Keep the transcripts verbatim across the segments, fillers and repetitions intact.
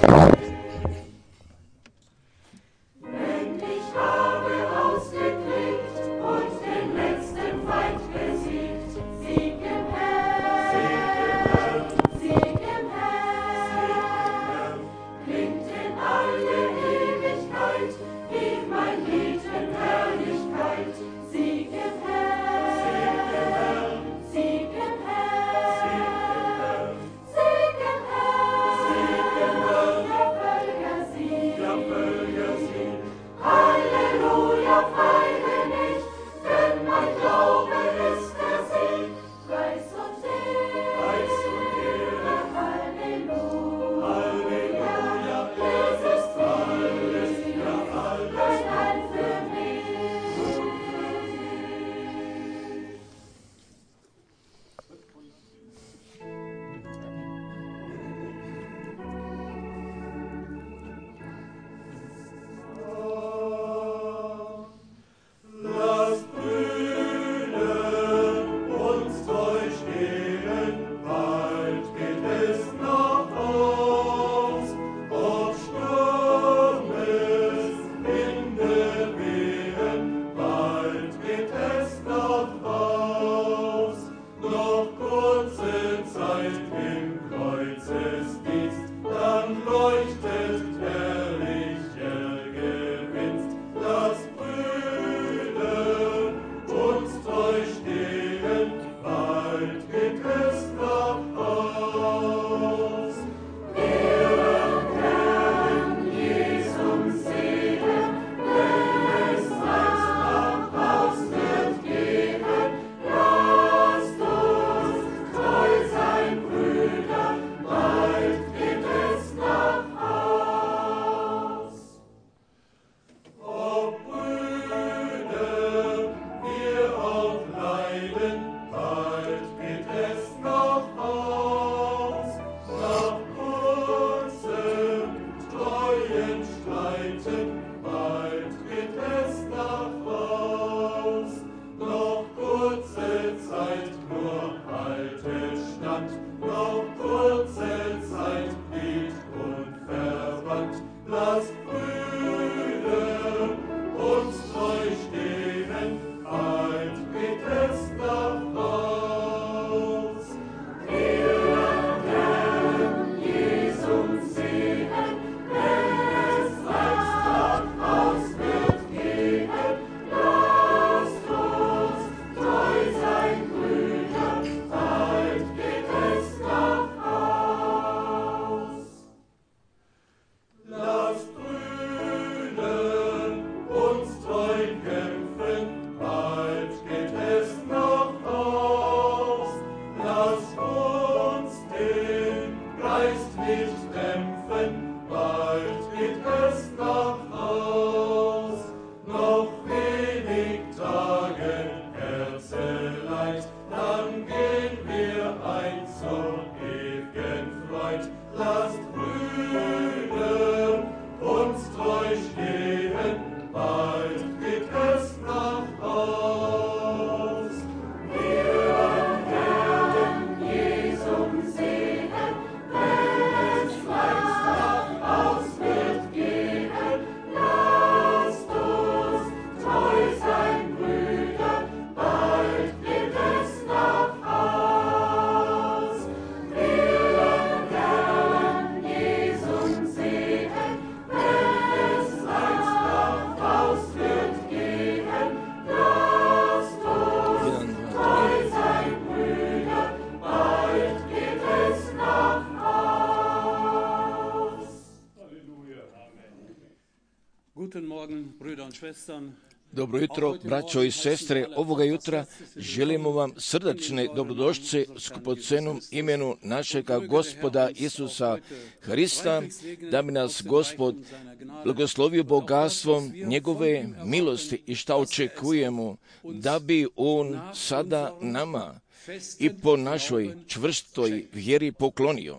Dobro jutro, braćo i sestre. Ovoga jutra želimo vam srdačne dobrodošlice skupocenom imenu našega Gospoda Isusa Hrista, da bi nas Gospod blagoslovio bogatstvom njegove milosti i šta očekujemo, da bi On sada nama i po našoj čvrstoj vjeri poklonio.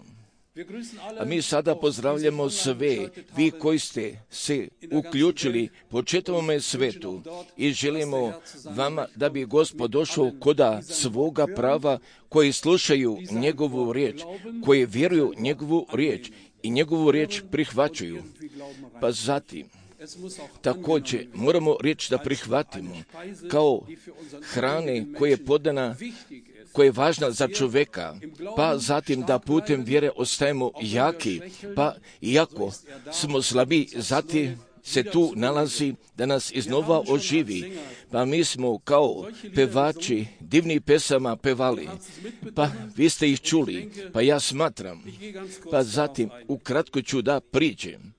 A mi sada pozdravljamo sve, vi koji ste se uključili po čitavome svetu i želimo vama da bi Gospod došao koda svoga prava koji slušaju njegovu riječ, koji vjeruju njegovu riječ i njegovu riječ prihvaćaju. Pa zatim, također moramo riječ da prihvatimo kao hrane koja je podana, koja je važna za čovjeka, pa zatim da putem vjere ostajemo jaki, pa iako smo slabi, zatim se tu nalazi da nas iznova oživi, pa mi smo kao pevači divnih pesama pevali, pa vi ste ih čuli, pa ja smatram, pa zatim ukratko ću da priđem.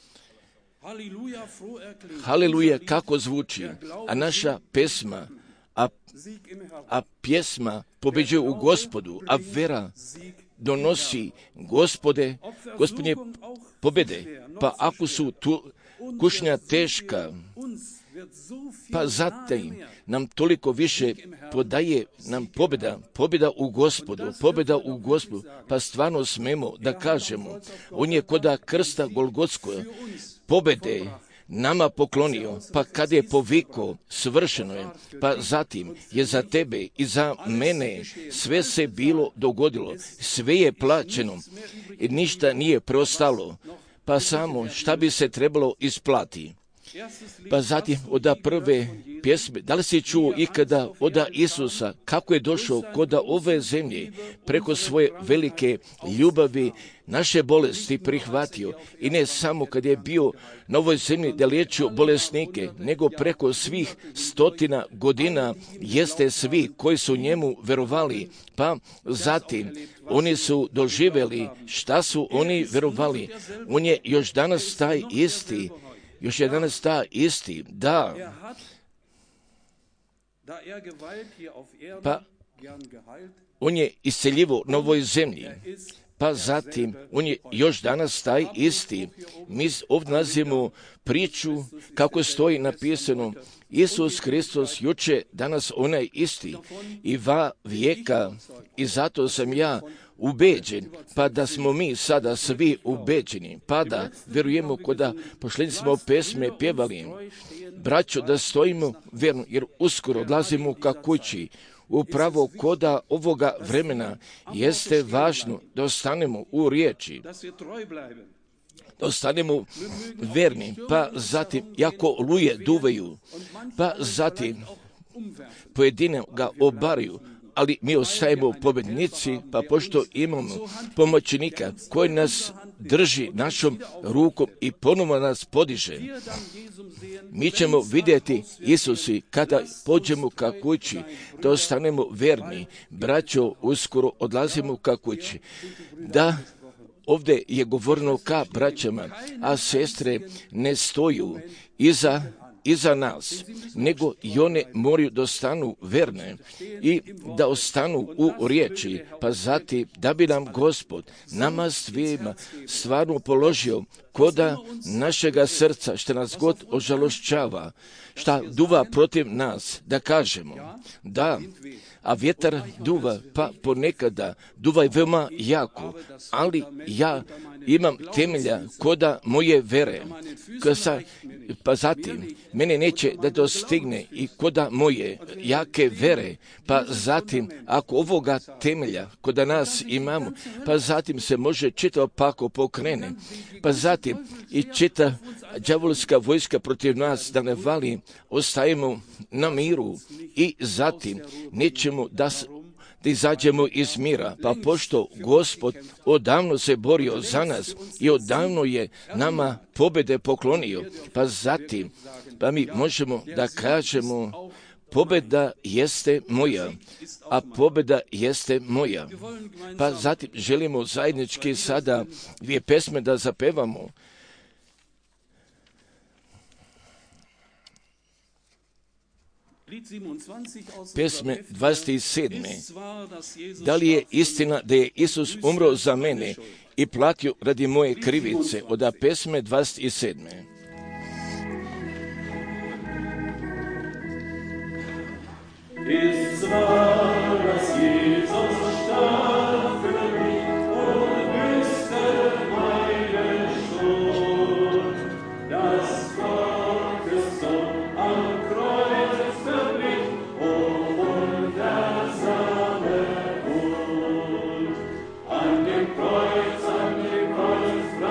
Haleluja, kako zvuči, a naša pesma, a, a pjesma pobeđuje u Gospodu, a vera donosi Gospode, Gospodnje pobjede, pa ako su tu kušnja teška, pa zatim nam toliko više podaje nam pobjeda, pobjeda u Gospodu, pobjeda u Gospodu, pa stvarno smemo da kažemo, on je koda krsta Golgotskog pobjede nama poklonio, pa kad je povikao, svršeno je, pa zatim je za tebe i za mene sve se bilo dogodilo, sve je plaćeno i ništa nije preostalo, pa samo šta bi se trebalo isplati. Pa zatim oda prve pjesme, da li si čuo ikada oda Isusa kako je došao koda ove zemlje preko svoje velike ljubavi naše bolesti prihvatio i ne samo kad je bio na ovoj zemlji da liječio bolesnike, nego preko svih stotina godina jeste svi koji su njemu verovali, pa zatim oni su doživjeli šta su oni verovali. On je još danas taj isti, još je danas taj isti, da, pa on je isceljivo na ovoj zemlji. Pa zatim, on je još danas taj isti. Mi ovdje nalazimo priču kako stoji napisano Isus Hristos juče, danas onaj isti i va vijeka i zato sam ja ubeđen, pa da smo mi sada svi ubeđeni, pa da vjerujemo koda pošli smo pesme pjevali, braćo da stojimo vjerno, jer uskoro odlazimo ka kući. Upravo koda ovoga vremena jeste važno da ostanemo u riječi, da ostanemo verni, pa zatim, jako luje duvaju, pa zatim pojedine ga obaraju, ali mi ostajemo pobjednici, pa pošto imamo pomoćnika koji nas drži našom rukom i ponovno nas podiže, mi ćemo vidjeti Isusi kada pođemo ka kući, da ostanemo verni. Braćo, uskoro odlazimo ka kući. Da, ovdje je govoreno ka braćama, a sestre ne stoju iza iza nas, nego i one moraju da ostanu verne i da ostanu u riječi, pa zatim da bi nam Gospod, nama svima, stvarno položio koda našega srca, što nas god ožalošćava, šta duva protiv nas, da kažemo, da, a vjetar duva, pa ponekada duva je veoma jako, ali ja imam temelja koda moje vere, sa, pa zatim mene neće da dostigne i koda moje jake vere, pa zatim ako ovoga temelja koda nas imamo, pa zatim se može čitavo pako pokrene, pa zatim i čita đavolska vojska protiv nas da ne vali, ostajemo na miru i zatim nećemo da da izađemo iz mira, pa pošto Gospod odavno se borio za nas i odavno je nama pobjede poklonio, pa zatim, pa mi možemo da kažemo, pobjeda jeste moja, a pobjeda jeste moja. Pa zatim želimo zajednički sada dvije pesme da zapevamo. Pesme dvadeset sedam. Da li je istina da je Isus umro za mene i platio radi moje krivice? Od pesme dvadeset sedam. Ist zwar, dass Jesus starb für mich und büßte meine Schuld, dass Gottes Sohn am Kreuz für mich, o wundersame Huld. An dem Kreuz, an dem Kreuz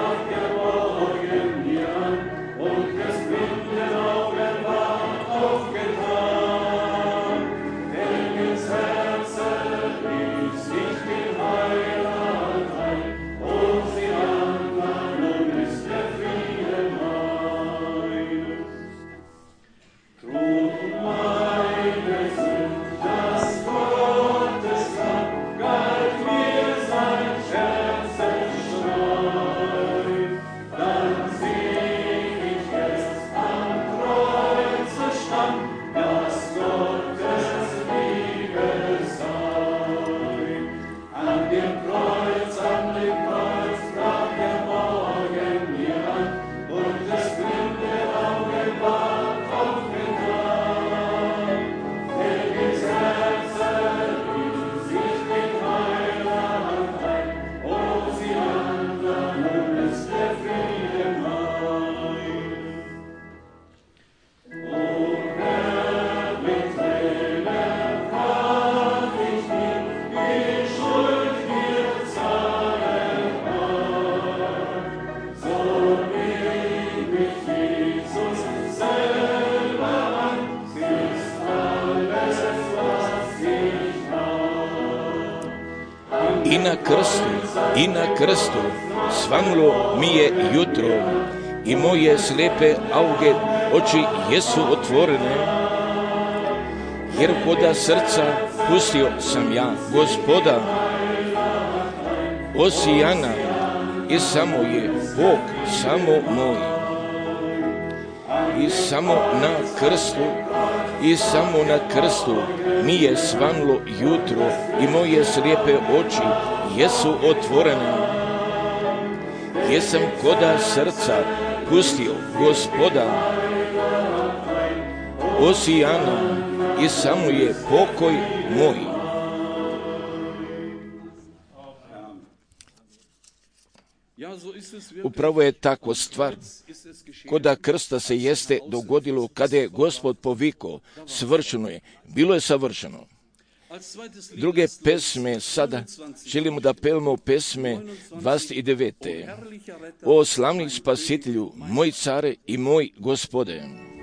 na krstu, i na krstu, svanulo mi je jutro, i moje slijepe auge oči jesu otvorene, jer koda srca pustio sam ja Gospoda, Osijana, i samo je Bog samo moj. I samo na krstu, i samo na krstu mi je svanulo jutro, i moje slijepe oči jesu otvorene, jer sam koda srca pustio Gospoda, Osijana, i samo je pokoj moj. Upravo je tako stvar. Koda krsta se jeste dogodilo kada je Gospod poviko, svršeno je, bilo je savršeno. Druge pesme sada želimo da pevamo pesme dvadeset devet. O slavni spasitelju, moj care i moj Gospode.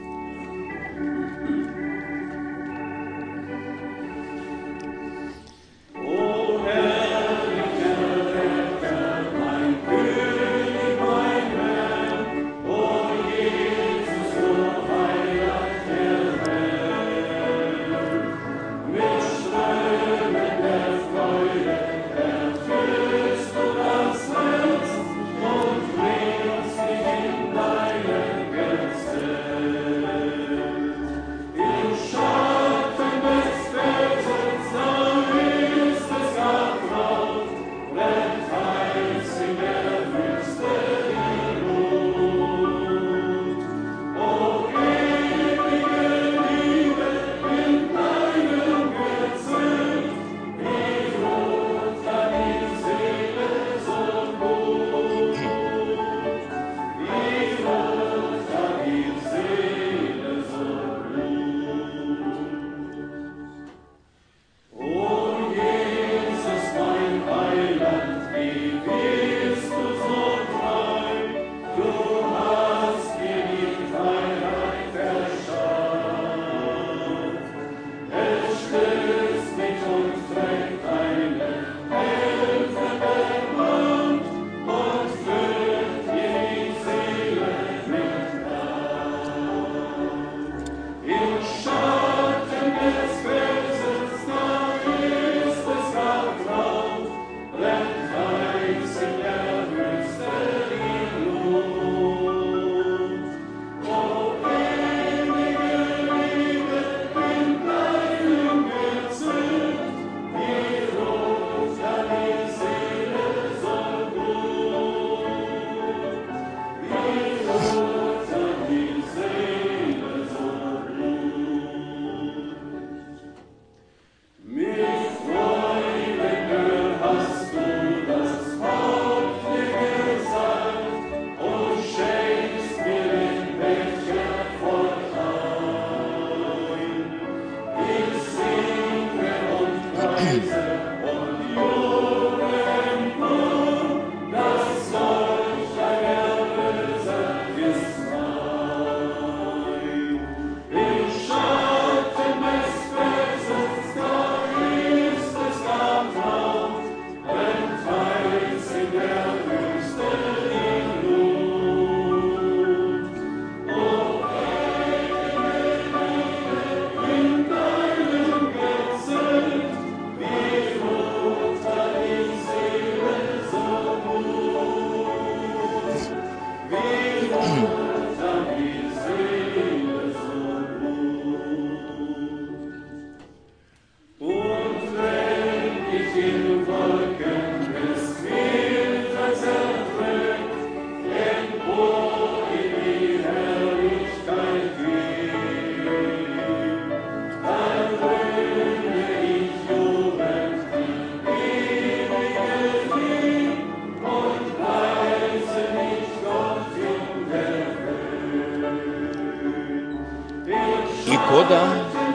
Koda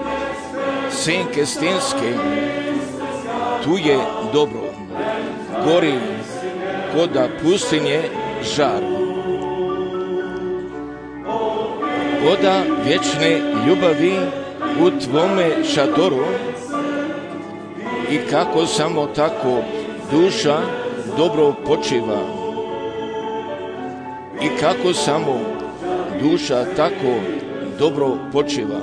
senke stenske, tu je dobro, gori koda pustinje žar. Koda vječne ljubavi u tvome šatoru, i kako samo tako duša dobro počiva i kako samo duša tako dobro počiva.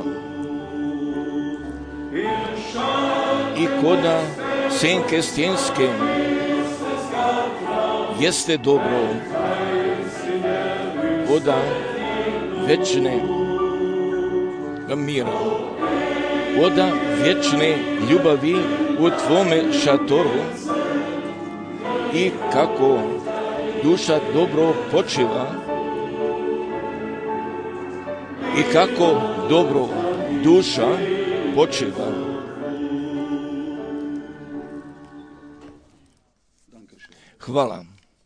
I koda senke stjenske jeste dobro voda večne mira, voda vječne ljubavi u tvome šatoru i kako duša dobro počiva i kako dobro duša počiva. Hvala.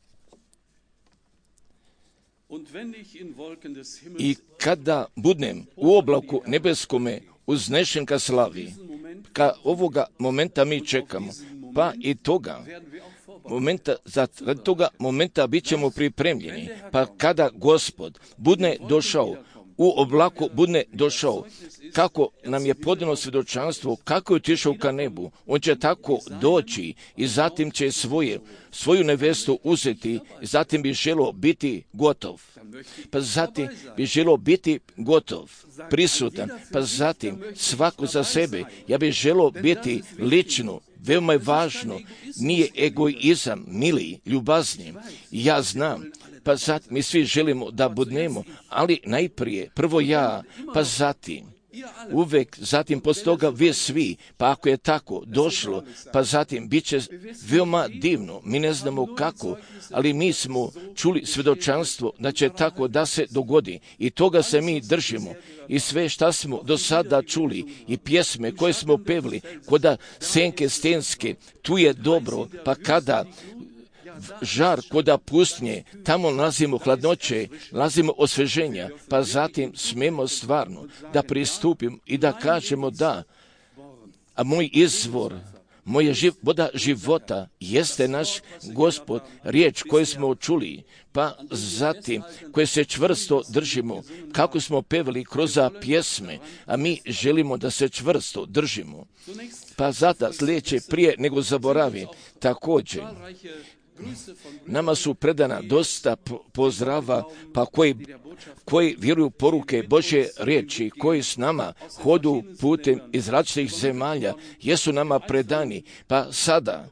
I kada budem u oblaku nebeskome uznešen ka slavi, ka ovoga momenta mi čekamo, pa i toga momenta, za toga momenta bit ćemo pripremljeni, pa kada Gospod bude došao, u oblaku bude došao, kako nam je podano svjedočanstvo, kako je otišao ka nebu, on će tako doći i zatim će svoje, svoju nevestu uzeti i zatim bi želio biti gotov. Pa zatim bi želio biti gotov, prisutan, pa zatim svako za sebe. Ja bih želio biti lično, veoma je važno, nije egoizam, mili, ljubazni. Ja znam, pa zatim mi svi želimo da budemo, ali najprije, prvo ja, pa zatim, uvek, zatim poslije toga vi svi, pa ako je tako došlo, pa zatim bit će veoma divno, mi ne znamo kako, ali mi smo čuli svjedočanstvo da će tako da se dogodi i toga se mi držimo i sve šta smo do sada čuli i pjesme koje smo pevili, koda senke stenske, tu je dobro, pa kada žar koda pustinje, tamo nalazimo hladnoće, nalazimo osveženja, pa zatim smemo stvarno da pristupimo i da kažemo da, a moj izvor, moja živ, voda života jeste naš Gospod, riječ koju smo čuli, pa zatim koje se čvrsto držimo, kako smo pevali kroz pjesme, a mi želimo da se čvrsto držimo. Pa zato sljedeće prije nego zaboravim, također, nama su predana dosta pozdrava, pa koji, koji vjeruju poruke Božje riječi, koji s nama hodu putem iz različitih zemalja, jesu nama predani. Pa sada,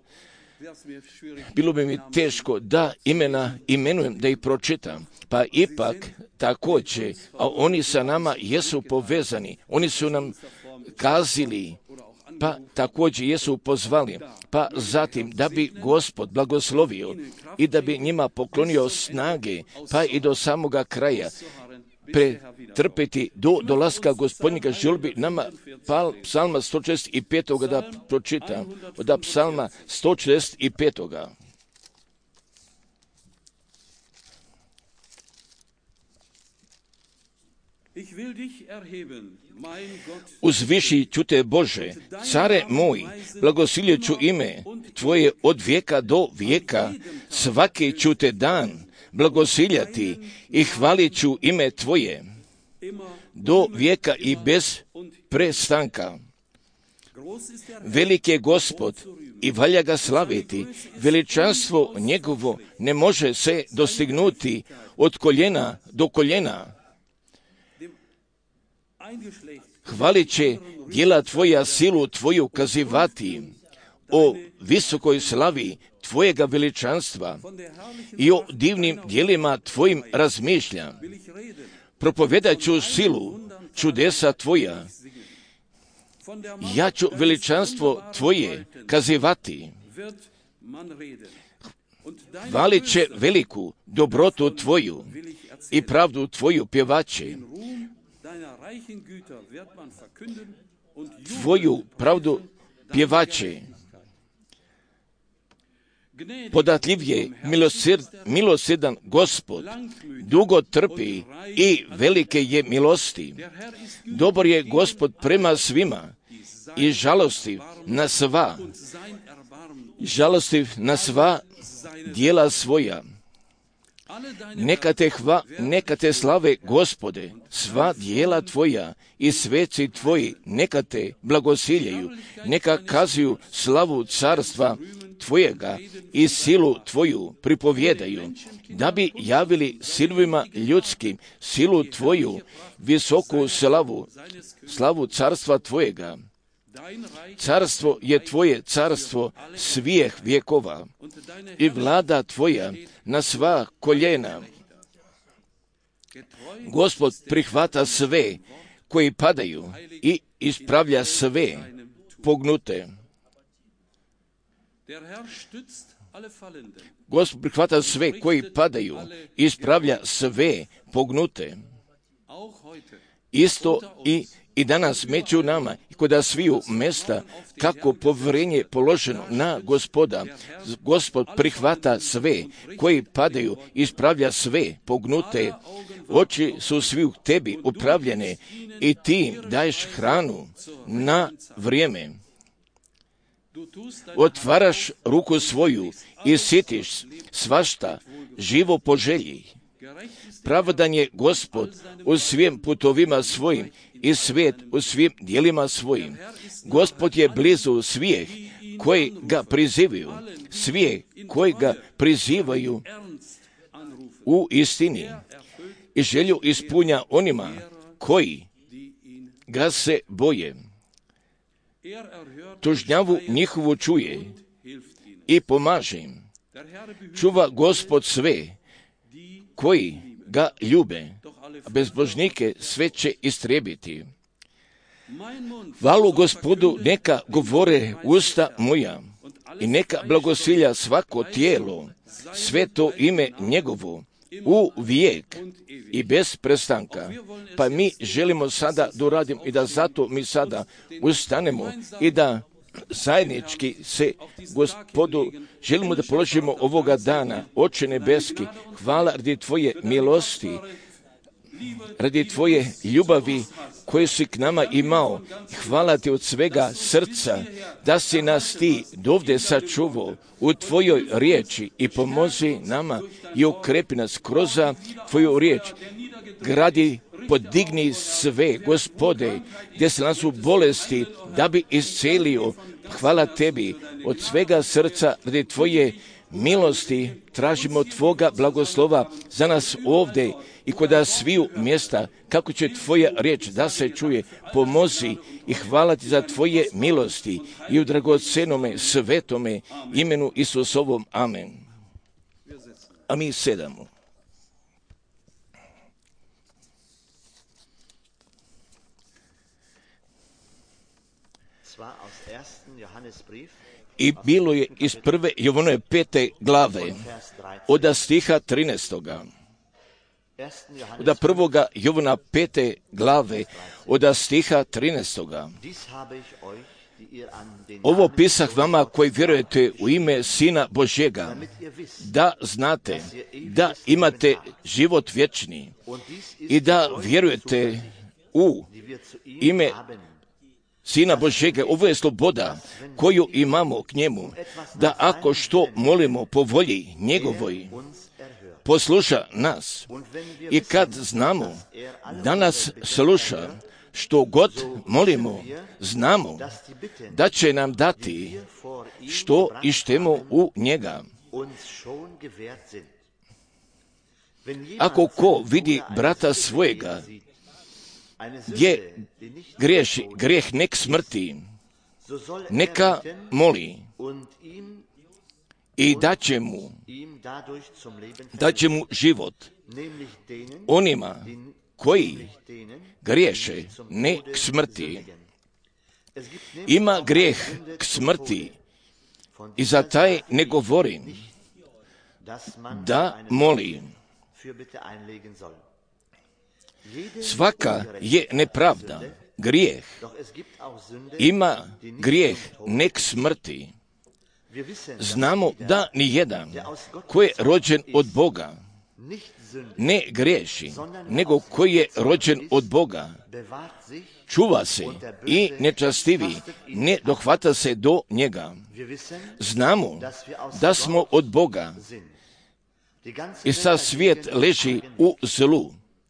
bilo bi mi teško da imena imenujem, da ih pročitam, pa ipak također, a oni sa nama jesu povezani, oni su nam kazili, pa također jesu pozvali, pa zatim da bi Gospod blagoslovio i da bi njima poklonio snage, pa i do samoga kraja pretrpeti do dolaska Gospodnjega. Želio bi nama pal, psalma sto četrdeset pet da pročitam, od psalma sto četrdeset pet. Uzviši ću te, Bože, care moj, blagosiljet ću ime tvoje od vijeka do vijeka, svaki ću te dan blagosiljati i hvalit ću ime tvoje do vijeka i bez prestanka. Velik je Gospod i valja ga slaviti, veličanstvo njegovo ne može se dostignuti od koljena do koljena. Hvalit će djela tvoja, silu tvoju kazivati, o visokoj slavi tvojega veličanstva i o divnim djelima tvojim razmišljam. Propovedat ću silu čudesa tvoja, ja ću veličanstvo tvoje kazivati. Hvalit će veliku dobrotu tvoju i pravdu tvoju pjevaće. Tvoju pravdu pjevače. Podatljiv je milosrdan Gospod, dugo trpi i velike je milosti. Dobar je Gospod prema svima i žalostiv na sva, žalostiv na sva djela svoja. Neka te, hva, neka te slave, Gospode, sva dijela Tvoja i sveci Tvoji, neka te blagosiljaju, neka kazuju slavu carstva Tvojega i silu Tvoju pripovjedaju, da bi javili sinovima ljudskim silu Tvoju, visoku slavu, slavu carstva Tvojega. Carstvo je Tvoje carstvo svijeh vjekova i vlada Tvoja na sva koljena. Gospod prihvata sve koji padaju i ispravlja sve pognute. Gospod prihvata sve koji padaju i ispravlja sve pognute. Isto i I danas među nama i kod sviju mesta kako povjerenje položeno na Gospoda. Gospod prihvata sve koji padaju, ispravlja sve pognute. Oči su svi u tebi upravljene i ti daješ hranu na vrijeme. Otvaraš ruku svoju i sitiš svašta živo po želji. Pravdan je Gospod u svim putovima svojim i svijet u svim dijelima svojim. Gospod je blizu svih koji ga prizivaju, svih koji ga prizivaju u istini i želju ispunja onima koji ga se boje. Tužnjavu njihovu čuje i pomaže im. Čuva Gospod sve koji ga ljube, a bezbožnike sve će istrijebiti. Hvalu Gospodu neka govore usta moja i neka blagosilja svako tijelo, sve to ime njegovo, u vijek i bez prestanka. Pa mi želimo sada da uradimo i da zato mi sada ustanemo i da zajednički se Gospodu želimo da položimo ovoga dana. Oče nebeski, hvala radi Tvoje milosti, radi Tvoje ljubavi koju si k nama imao. Hvala Ti od svega srca da si nas Ti dovde sačuvao u Tvojoj riječi i pomozi nama i ukrepi nas kroz Tvoju riječ. Gradi, podigni sve, Gospode, gdje se nas u bolesti da bi iscelio. Hvala Tebi od svega srca radi Tvoje milosti. Tražimo Tvoga blagoslova za nas ovdje i kod sviju mjesta, kako će Tvoja riječ da se čuje. Pomozi i hvala Ti za Tvoje milosti i u dragocenome, svetome imenu Isusovom. Amen. A mi sedamo. I bilo je iz prve Jovanove pete glave, od stiha trinaestoga. Od prvoga Jovana pete glave, od stiha trinaestoga. Ovo pisah vama koji vjerujete u ime Sina Božjega, da znate da imate život vječni i da vjerujete u ime Sina Božjega. Ovo je sloboda koju imamo k njemu, da ako što molimo po volji njegovoj, posluša nas. I kad znamo da nas sluša, što god molimo, znamo da će nam dati što ištemo u njega. Ako ko vidi brata svojega gdje griješi, grijeh nek smrti, neka moli i daće mu, daće mu život onima koji griješe ne k smrti. Ima grijeh k smrti i za taj ne govorim da moli. Svaka je nepravda, grijeh. Ima grijeh ne k smrti. Znamo da ni jedan koji je rođen od Boga ne griješi, nego koji je rođen od Boga čuva se i nečastivi ne dohvata se do njega. Znamo da smo od Boga i sad svijet leži u zlu.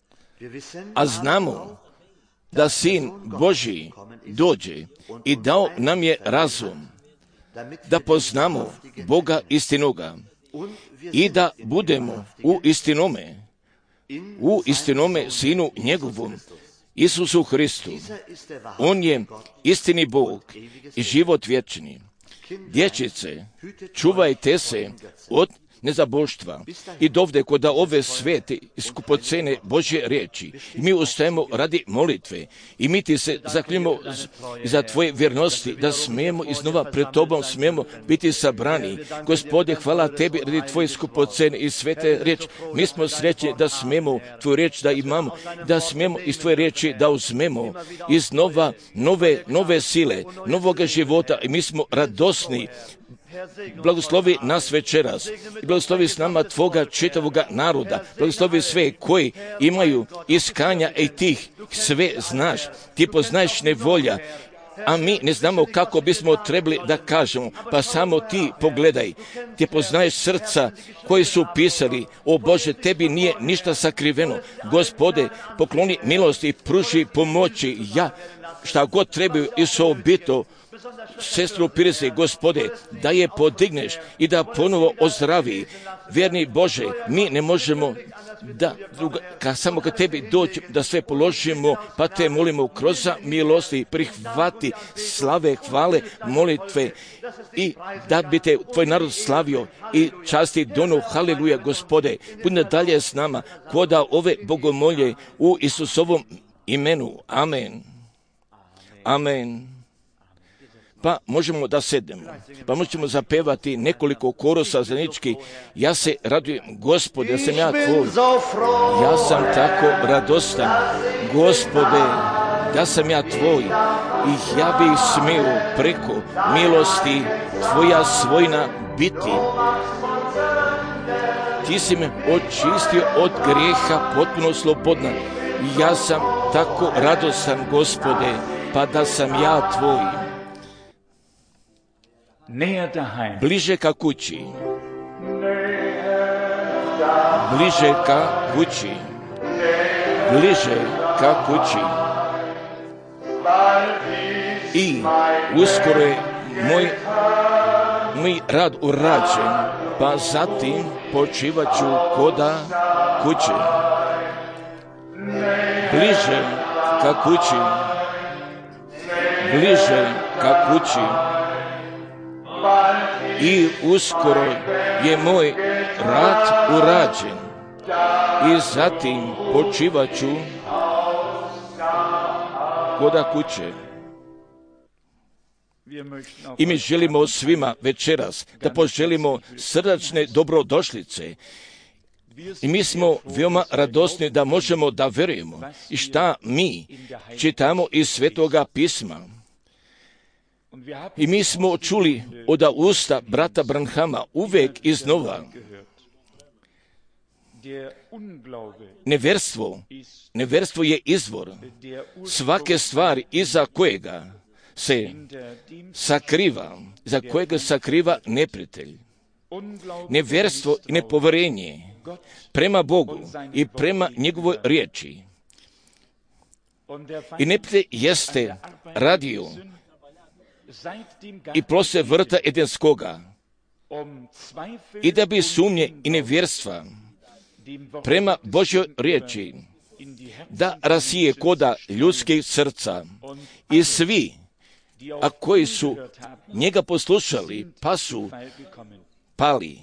A znamo da Sin Božji dođe i dao nam je razum, da poznamo Boga istinoga i da budemo u istinome, u istinome Sinu njegovom, Isusu Hristu. On je istini Bog i život vječni. Dječice, čuvajte se od nezaboštva i dovde kod ove svete i skupocene Božje riječi. I mi ustajemo radi molitve i mi ti se zaklinjemo za tvoje vjernosti da smijemo iznova pred tobom smijemo biti sabrani. Gospode, hvala tebi radi tvoje skupocene i svete riječi. Mi smo srećni da smijemo tvoju riječ da imamo, da smijemo iz tvoje riječi da uzmemo iznova nove, nove sile, novoga života i mi smo radosni. Blagoslovi nas večeras i blagoslovi s nama tvoga čitavoga naroda. Blagoslovi sve koji imaju iskanja i tih sve znaš. Ti poznaješ nevolja, a mi ne znamo kako bismo trebali da kažemo, pa samo ti pogledaj. Ti poznaješ srca koji su pisali, o Bože, tebi nije ništa sakriveno. Gospode, pokloni milosti i pruži pomoći. Ja, šta god trebaju i sobito, sestru Pirze, Gospode, da je podigneš i da ponovo ozdravi. Vjerni Bože, mi ne možemo da druga, ka, samo kad tebi doći da sve položimo, pa te molimo kroz milosti, prihvati slave, hvale, molitve i da bi te tvoj narod slavio i časti donu. Haleluja, Gospode, budi dalje s nama koda ove bogomolje u Isusovom imenu. Amen. Amen. Pa možemo da sednemo, pa možemo zapevati nekoliko korosa zajednički. Ja se radujem, Gospode, da sam ja tvoj. Ja sam tako radostan, Gospode, da sam ja tvoj. I ja bih smio preko milosti tvoja svojna biti. Ti si me očistio od grijeha potpuno slobodna. Ja sam tako radostan, Gospode, pa da sam ja tvoj. Bliže ka kući, bliže ka kući, bliže ka kući. I uskoro je moj, moj rad urađen, pa zatim počivat ću koda kuće. Bliže ka kući, bliže ka kući. I uskoro je moj rad urađen i zatim počivat ću koda kuće. I mi želimo svima večeras da poželimo srdačne dobrodošlice. I mi smo veoma radosni da možemo da verujemo i šta mi čitamo iz Svetoga pisma. I mi smo čuli od usta brata Branhama uvek iznova. Neverstvo, neverstvo je izvor svake stvari iza kojega se sakriva, za kojega sakriva neprijatelj. Neverstvo i nepoverenje prema Bogu i prema njegovoj riječi. I neprijatelj jeste radio i plose vrta Edenskoga i da bi sumnje i nevjerstva prema Božjoj riječi da rasije koda ljudskih srca i svi, a koji su njega poslušali, pa su pali.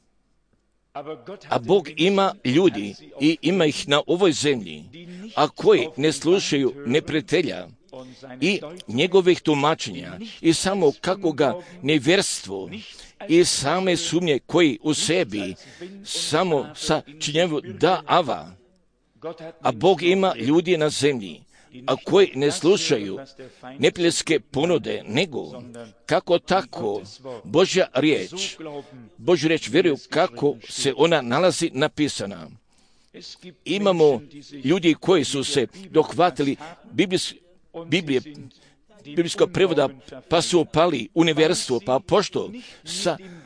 A Bog ima ljudi i ima ih na ovoj zemlji, a koji ne slušaju neprijatelja i njegovih tumačenja i samo kako ga nevjerstvo i same sumnje koji u sebi samo sa činjevu da ava. A Bog ima ljudi na zemlji, a koji ne slušaju neprijateljske ponude, nego kako tako Božja riječ, Božja riječ vjeruju kako se ona nalazi napisana. Imamo ljudi koji su se dohvatili Biblijske Biblijskog prevoda, pa su pali u nevjerstvo, pa pošto sa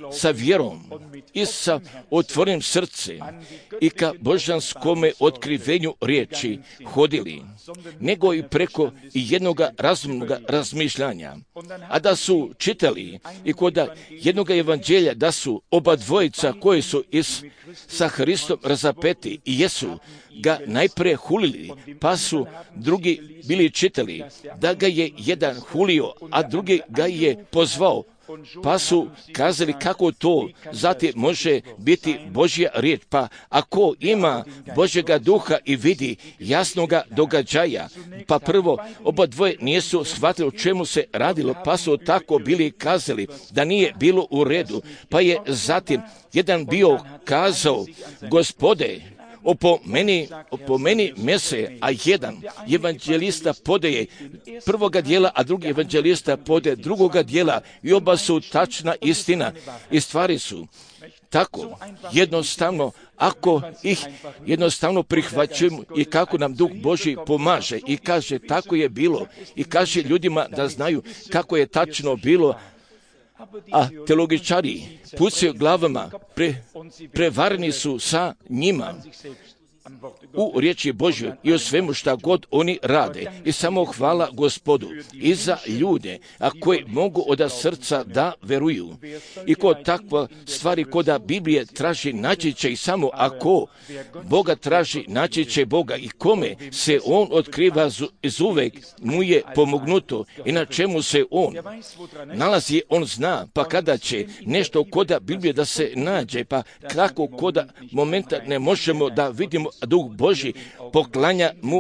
sa vjerom i sa otvorenim srcem i ka božanskome otkrivenju riječi hodili, nego i preko jednoga razumnog razmišljanja. A da su čitali i kod jednoga evanđelja da su oba dvojica koji su iz, sa Hristom razapeti i jesu ga najprije hulili, pa su drugi bili čitali da ga je jedan hulio, a drugi ga je pozvao, pa su kazali kako to zatim može biti Božja riječ. Pa ako ima Božjega duha i vidi jasnoga događaja, pa prvo oba dvoje nisu shvatili o čemu se radilo, pa su tako bili kazali da nije bilo u redu, pa je zatim jedan bio kazao, Gospode, opomeni, opomeni mese, a jedan evanđelista podaje prvoga dijela, a drugi evanđelista podaje drugoga dijela i oba su tačna istina i stvari su tako jednostavno, ako ih jednostavno prihvaćujemo i kako nam Duh Božji pomaže i kaže tako je bilo i kaže ljudima da znaju kako je tačno bilo, a teologičari pucaju glavama, pre, prevarni su sa njima u riječi Božjoj i o svemu šta god oni rade. I samo hvala Gospodu i za ljude, a koji mogu od srca da veruju. I kod takva stvari koda Biblije traži naći će i samo ako Boga traži naći će Boga i kome se On otkriva iz uvek mu je pomognuto i na čemu se On nalazi, On zna, pa kada će nešto koda Biblije da se nađe, pa kako koda momenta ne možemo da vidimo Duh Božji poklanja mu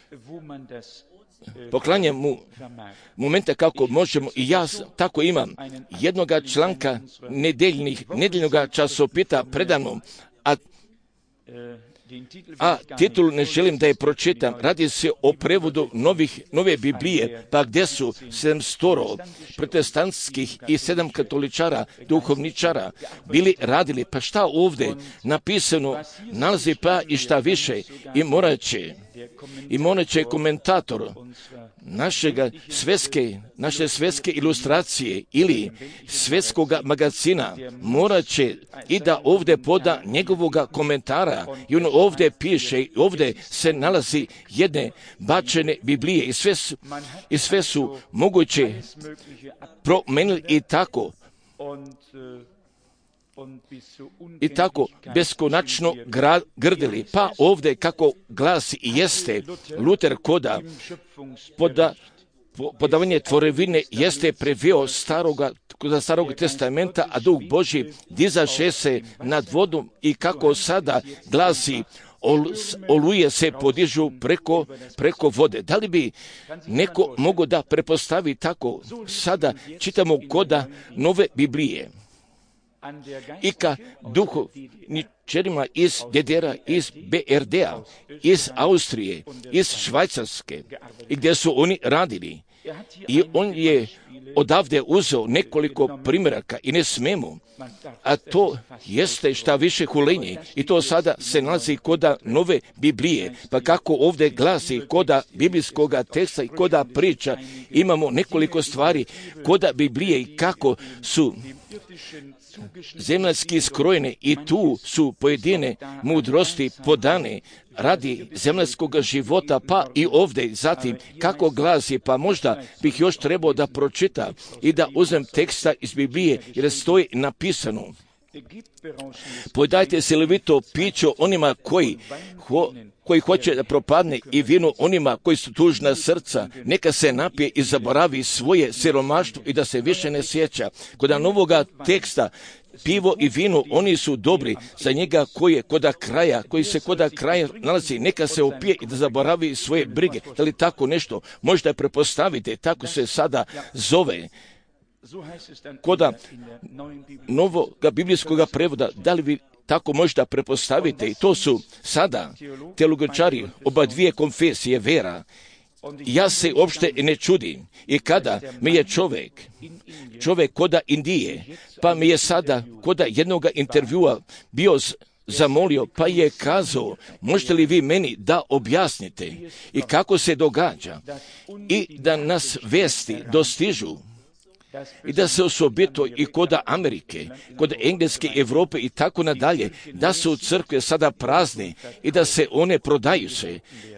poklanja mu momenta kako možemo i ja tako imam jednoga članka nedeljnih, nedeljnoga časopita predanom, a a titul ne želim da je pročitam, radi se o prevodu novih, nove Biblije, pa gdje su sedamsto protestantskih i sedam katoličara, duhovničara bili radili, pa šta ovdje napisano nalazi, pa i šta više, i morat će, i morat će komentator našega svetske, naše svetske ilustracije ili svetskoga magazina morat će i da ovdje poda njegovoga komentara i on ovdje piše, ovdje se nalazi jedne bačene Biblije i sve su, i sve su moguće promenili i tako i tako beskonačno grdili. Pa ovdje kako glasi i jeste Luter koda poda, podavanje tvorevine jeste preveo staroga, kod starog testamenta, a Duh Božji dizaše se nad vodom i kako sada glasi Ol, oluje se podižu preko, preko vode. Da li bi neko mogo da prepostavi tako? Sada čitamo koda nove Biblije i ka duhovničarima iz D D R-a, iz B R D-a, iz Austrije, iz Švajcarske, i gdje su oni radili. I on je odavde uzeo nekoliko primjeraka i ne smemo, a to jeste šta više hulenje i to sada se nalazi koda nove Biblije, pa kako ovdje glasi koda biblijskoga teksta i koda priča, imamo nekoliko stvari koda Biblije i kako su zemaljski skrojene i tu su pojedine mudrosti podane radi zemaljskog života, pa i ovdje zatim kako glasi, pa možda bih još trebao da pročita i da uzem teksta iz Biblije jer stoji napisano. Podajte silovito piće onima koji ho, koji hoće da propadne i vino onima koji su tužna srca, neka se napije i zaboravi svoje siromaštvo i da se više ne sjeća. Kod novoga teksta pivo i vino, oni su dobri za njega koji je koda kraja, koji se koda kraja nalazi, neka se opije i da zaboravi svoje brige. Da li tako nešto možda prepostavite, tako se sada zove. Koda novoga biblijskoga prevoda, da li vi tako možda prepostavite, i to su sada teologičari oba dvije konfesije vera. Ja se uopšte ne čudim i kada mi je čovjek, čovjek koda Indije, pa mi je sada koda jednoga intervjua bio zamolio, pa je kazao, možete li vi meni da objasnite i kako se događa i da nas vesti dostižu i da se osobito i kod Amerike, kod Engleske, Europe i tako nadalje, da su crkve sada prazne i da se one prodaju se.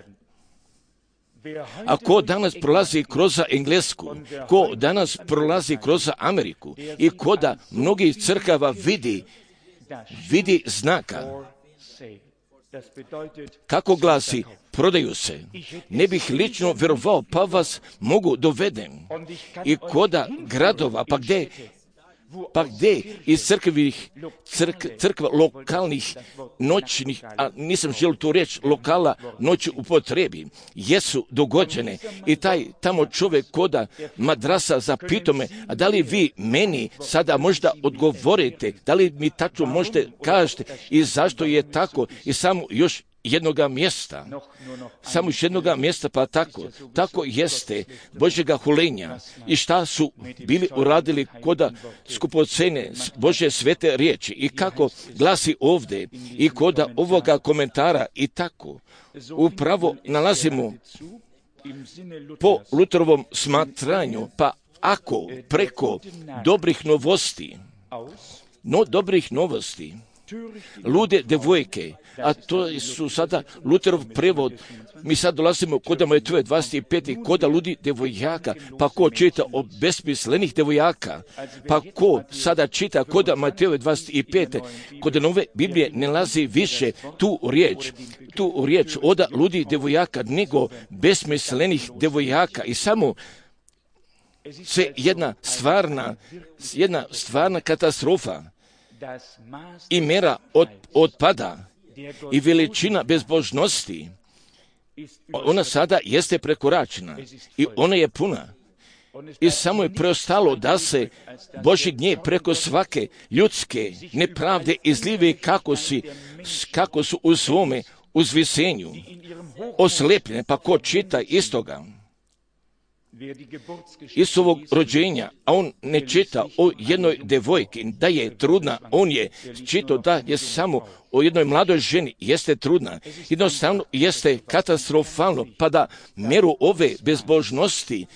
A ko danas prolazi kroz Englesku, ko danas prolazi kroz Ameriku i ko da mnogih crkava vidi, vidi znaka. Kako glasi, prodaju se. Ne bih lično vjerovao, pa vas mogu dovedem. I koda gradova, pa gdje, pa gdje iz crkvih, crk, crkva lokalnih, noćnih, a nisam želio tu reći, lokala noći upotrebi, jesu dogođene. I taj tamo čovjek koda madrasa zapitao me, a da li vi meni sada možda odgovorite, da li mi tačno možete kažete i zašto je tako i samo još jednoga mjesta, samo još jednoga mjesta, pa tako, tako jeste Božjega hulenja i šta su bili uradili koda skupocene Božje svete riječi i kako glasi ovdje i koda ovoga komentara i tako. Upravo nalazimo po Luterovom smatranju, pa ako preko dobrih novosti, no dobrih novosti, lude devojke, a to su sada Luterov prevod. Mi sad dolazimo kod Matejove dvadeset pet. Koda ludi devojaka, pa ko čita o besmislenih devojaka, pa ko sada čita kod Matejove dvadeset pet. Kod Nove Biblije ne nalazi više tu riječ, tu riječ oda ludi devojaka, nego besmislenih devojaka i samo se jedna stvarna, jedna stvarna katastrofa i mjera od, otpada i veličina bezbožnosti, ona sada jeste prekoračena i ona je puna. I samo je preostalo da se Božji gnjev preko svake ljudske nepravde izlive kako, si, kako su u svome uzvisenju oslepljene, pa ko čita istoga iz ovog rođenja, a on ne čita o jednoj devojki, da je trudna, on je čitao da je samo o jednoj mladoj ženi, jeste trudna, jednostavno jeste katastrofalno, pa da mjeru ove bezbožnosti,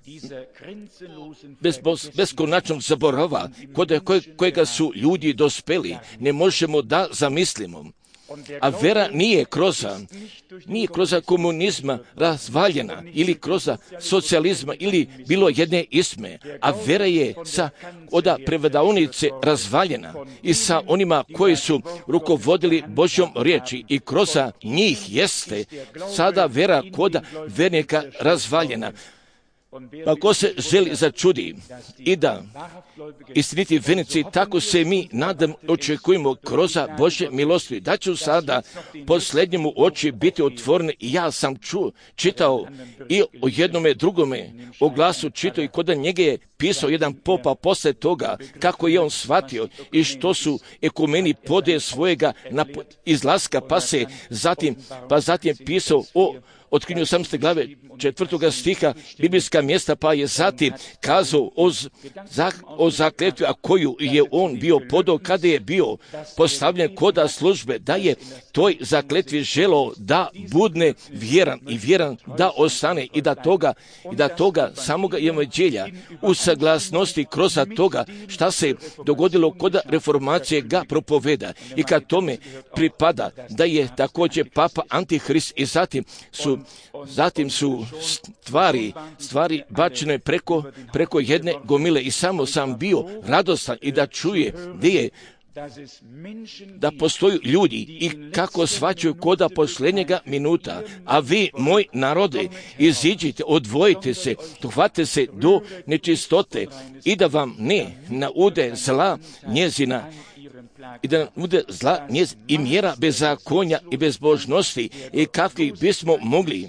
bez, beskonačnog zaborava, kod koje, kojega su ljudi dospeli, ne možemo da zamislimo. A vera nije kroz, nije kroz komunizma razvaljena ili kroz socijalizma ili bilo jedne isme, a vera je sa oda prevedaonice razvaljena i sa onima koji su rukovodili Božjom riječi i kroz njih jeste sada vera koda vernika razvaljena. Pa ko se želi začudi i da istiniti vjernici, tako se mi nadam očekujemo kroz Božje milosti. Da ću sada posljednjemu oči biti otvoreni. Ja sam čuo, čitao i o jednome drugome o glasu čitao i kod njega je pisao jedan popa posle toga kako je on shvatio i što su ekumeni pode svojega izlaska, pa se zatim, pa zatim pisao o otkrinju osamnaeste glave četvrtoga stiha biblijska mjesta, pa je zatim kazao o, za, o zakletvi, a koju je on bio podao kada je bio postavljen koda službe, da je toj zakletvi želao da budne vjeran i vjeran da ostane i da toga, i da toga samoga evanđelja u saglasnosti kroz toga šta se dogodilo kod reformacije ga propoveda i kad tome pripada da je također papa Antihrist i zatim su zatim su stvari, stvari bačene preko, preko jedne gomile i samo sam bio radostan i da čuje gdje je da postoju ljudi i kako shvaćaju koda posljednjega minuta, a vi, moj narode, iziđite, odvojite se, dohvate se do nečistote i da vam ne naude zla njezina i da nam bude zla njez i mjera bezakonja i bezbožnosti i kakvi bismo mogli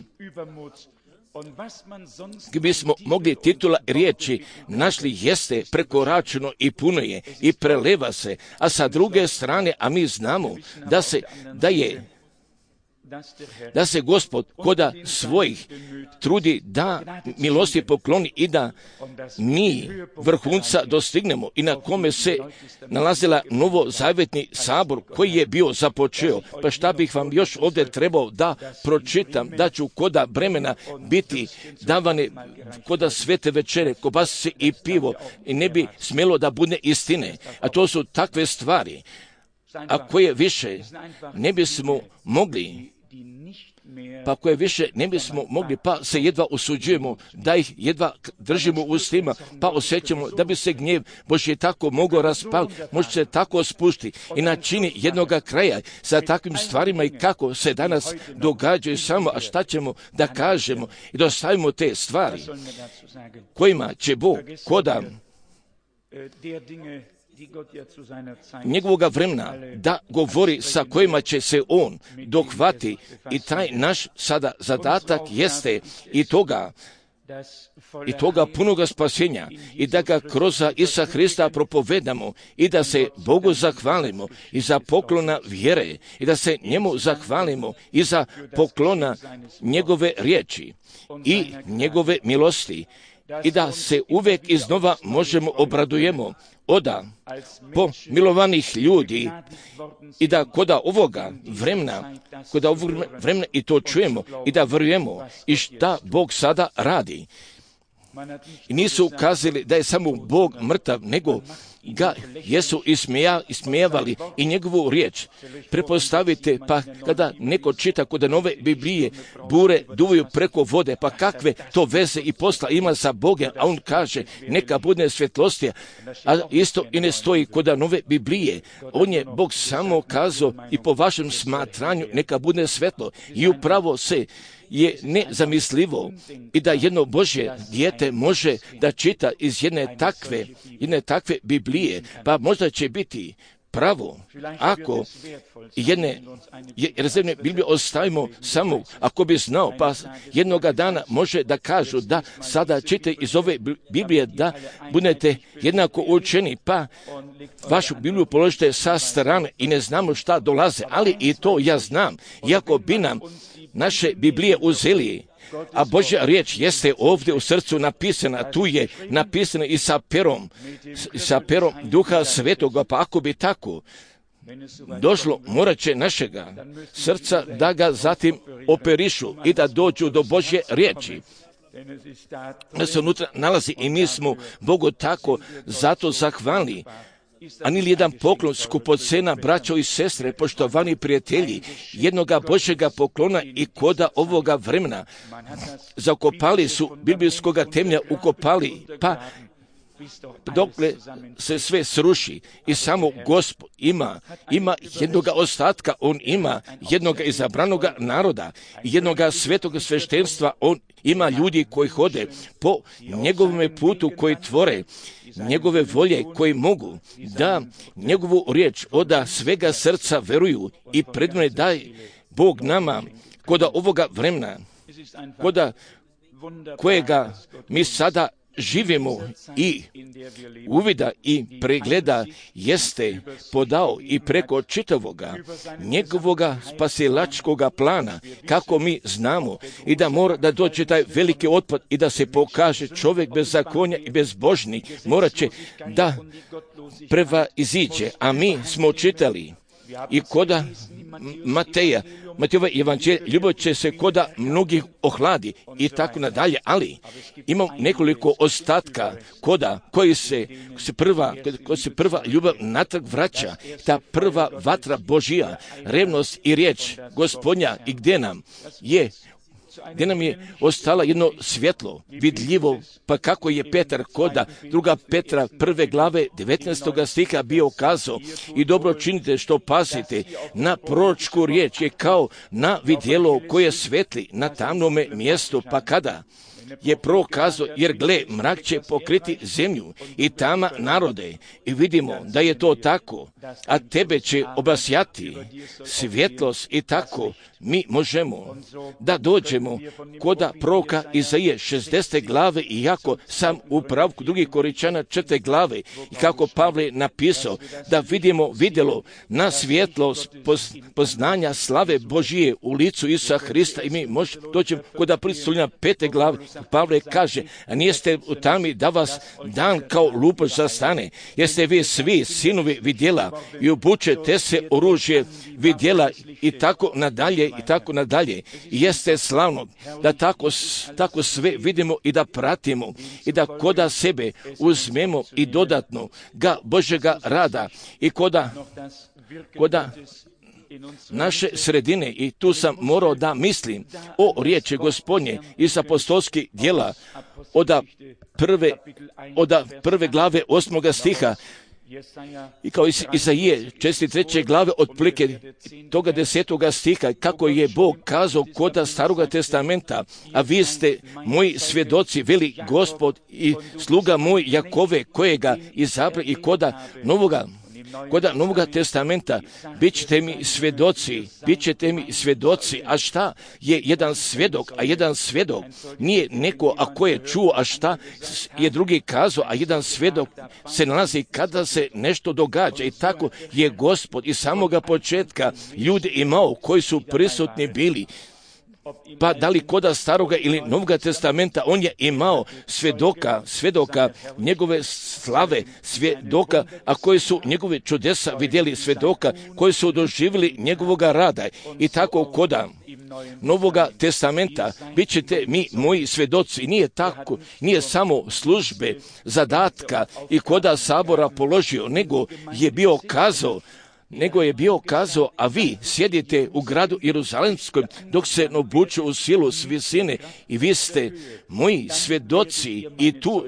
gdje bismo mogli titula riječi našli jeste prekoračeno i puno je i preleva se, a sa druge strane, a mi znamo da se, da je da se Gospod koda svojih trudi da milosti pokloni i da mi vrhunca dostignemo i na kome se nalazila novozavjetni sabor koji je bio započeo. Pa šta bih vam još ovdje trebao da pročitam, da ću koda bremena biti davane koda svete večere, kobasice i pivo i ne bi smjelo da bude istine. A to su takve stvari, a koje više ne bismo mogli, pa koje više ne bismo mogli, pa se jedva usuđujemo, da ih jedva držimo u ustima, pa osjećamo da bi se gnjev Božji tako mogao raspaliti, može se tako spušti i načini jednoga kraja sa takvim stvarima i kako se danas događaju samo, a šta ćemo da kažemo i da ostavimo te stvari kojima će Bog koda njegovoga vremena da govori sa kojima će se on dohvati i taj naš sada zadatak jeste i toga i toga punoga spasenja i da ga kroz Isusa Hrista propovedamo i da se Bogu zahvalimo i za poklona vjere i da se njemu zahvalimo i za poklona njegove riječi i njegove milosti i da se uvijek iznova možemo obradujemo oda po milovanih ljudi i da koda ovoga vremena, koda ovog vremena i to čujemo i da vjerujemo i šta Bog sada radi. I nisu ukazali da je samo Bog mrtav, nego ga jesu ismija, ismijavali i njegovu riječ. Prepostavite, pa kada neko čita kod nove Biblije, bure duvaju preko vode, pa kakve to veze i posla ima sa Bogom, a on kaže neka bude svjetlostija, a isto i ne stoji kod nove Biblije. On je Bog samo kazao i po vašem smatranju neka bude svetlo i upravo se je nezamislivo i da jedno Božje dijete može da čita iz jedne takve, jedne takve Biblije, pa možda će biti pravo ako jedne rezervne Biblije ostavimo samo, ako bi znao, pa jednoga dana može da kažu da sada čite iz ove Biblije da budete jednako učeni, pa vašu Bibliju položite sa strane i ne znamo šta dolaze, ali i to ja znam, iako bi nam naše Biblije uzeli, a Božja riječ jeste ovdje u srcu napisana, tu je napisana i sa perom, sa perom Duha Svetoga, pa ako bi tako došlo, morat će našega srca da ga zatim operišu i da dođu do Božje riječi. Da se unutra nalazi i mi smo Bogu tako zato zahvalni. A nili jedan poklon skupocena, braćo i sestre, poštovani prijatelji, jednoga Božjega poklona i koda ovoga vremena. Zakopali su biblijskoga temlja, ukopali, pa dokle se sve sruši i samo Gospod ima, ima jednoga ostatka, on ima jednoga izabranoga naroda, jednoga svetoga sveštenstva, on ima ljudi koji hode po njegovome putu, koji tvore njegove volje, koji mogu da njegovu riječ oda svega srca veruju i predmene daj Bog nama koda ovoga vremena, koda kojega mi sada živimo i uvida i pregleda jeste podao i preko čitavoga njegovoga spasilačkoga plana, kako mi znamo i da mora da dođe taj veliki otpad i da se pokaže čovjek bez zakonja i bezbožni, morat će da prva iziđe, a mi smo čitali i koda Mateja, Matejova evanđelje, ljubav će se koda mnogih ohladi i tako nadalje, ali imam nekoliko ostatka koda koji se, se prva, koji se prva ljubav natrag vraća, ta prva vatra Božija, revnost i riječ Gospodnja i gdje nam je gdje nam je ostala jedno svjetlo, vidljivo, pa kako je Petar koda druga Petra prve glave devetnaestoga stiha bio kazao i dobro činite što pazite na proročku riječ je kao na vidjelo koje svetli na tamnome mjestu, pa kada je prokazao, jer gle, mrak će pokriti zemlju i tama narode. I vidimo da je to tako, a tebe će obasjati svjetlost i tako mi možemo da dođemo koda proroka Izaije šezdeset glave, iako sam u pravku drugih Koričana četiri glave, i kako Pavle napisao da vidimo vidjelo na svjetlost poznanja slave Božije u licu Isusa Hrista, i mi možemo dođemo koda pristolina pete glave. Pavle kaže, a nijeste u tami da vas dan kao lupoš zastane, jeste vi svi sinovi vidjela i obučete se oružje vidjela i tako nadalje i tako nadalje. I jeste slavno da tako, tako sve vidimo i da pratimo i da koda sebe uzmemo i dodatno ga Božega rada i koda, koda naše sredine, i tu sam morao da mislim o riječi Gospodnje iz apostolskih djela od prve, od prve glave osmoga stiha, i kao iz Izaije četrdeset treće glave otprilike toga desetoga stiha, kako je Bog kazao koda Staroga testamenta, a vi ste moji svjedoci, veli Gospod, i sluga moj Jakove kojega izabra, i koda novoga Koda Novoga testamenta, bit ćete mi svjedoci, bit ćete mi svjedoci. A šta je jedan svjedok? A jedan svjedok nije neko a ko je čuo, a šta je drugi kazao, a jedan svjedok se nalazi kada se nešto događa. I tako je Gospod iz samoga početka ljudi imao koji su prisutni bili. Pa da li koda Staroga ili Novoga testamenta, on je imao svjedoka, svjedoka njegove slave, svjedoka, a koji su njegove čudesa vidjeli, svjedoka koji su doživjeli njegovoga rada. I tako koda Novoga testamenta bit ćete mi moji svjedoci. Nije tako, nije samo službe, zadatka i koda sabora položio, nego je bio kazao, nego je bio kazao, a vi sjedite u gradu Jeruzalemskom dok se ne obluču u silu s visine, i vi ste moji svjedoci. I tu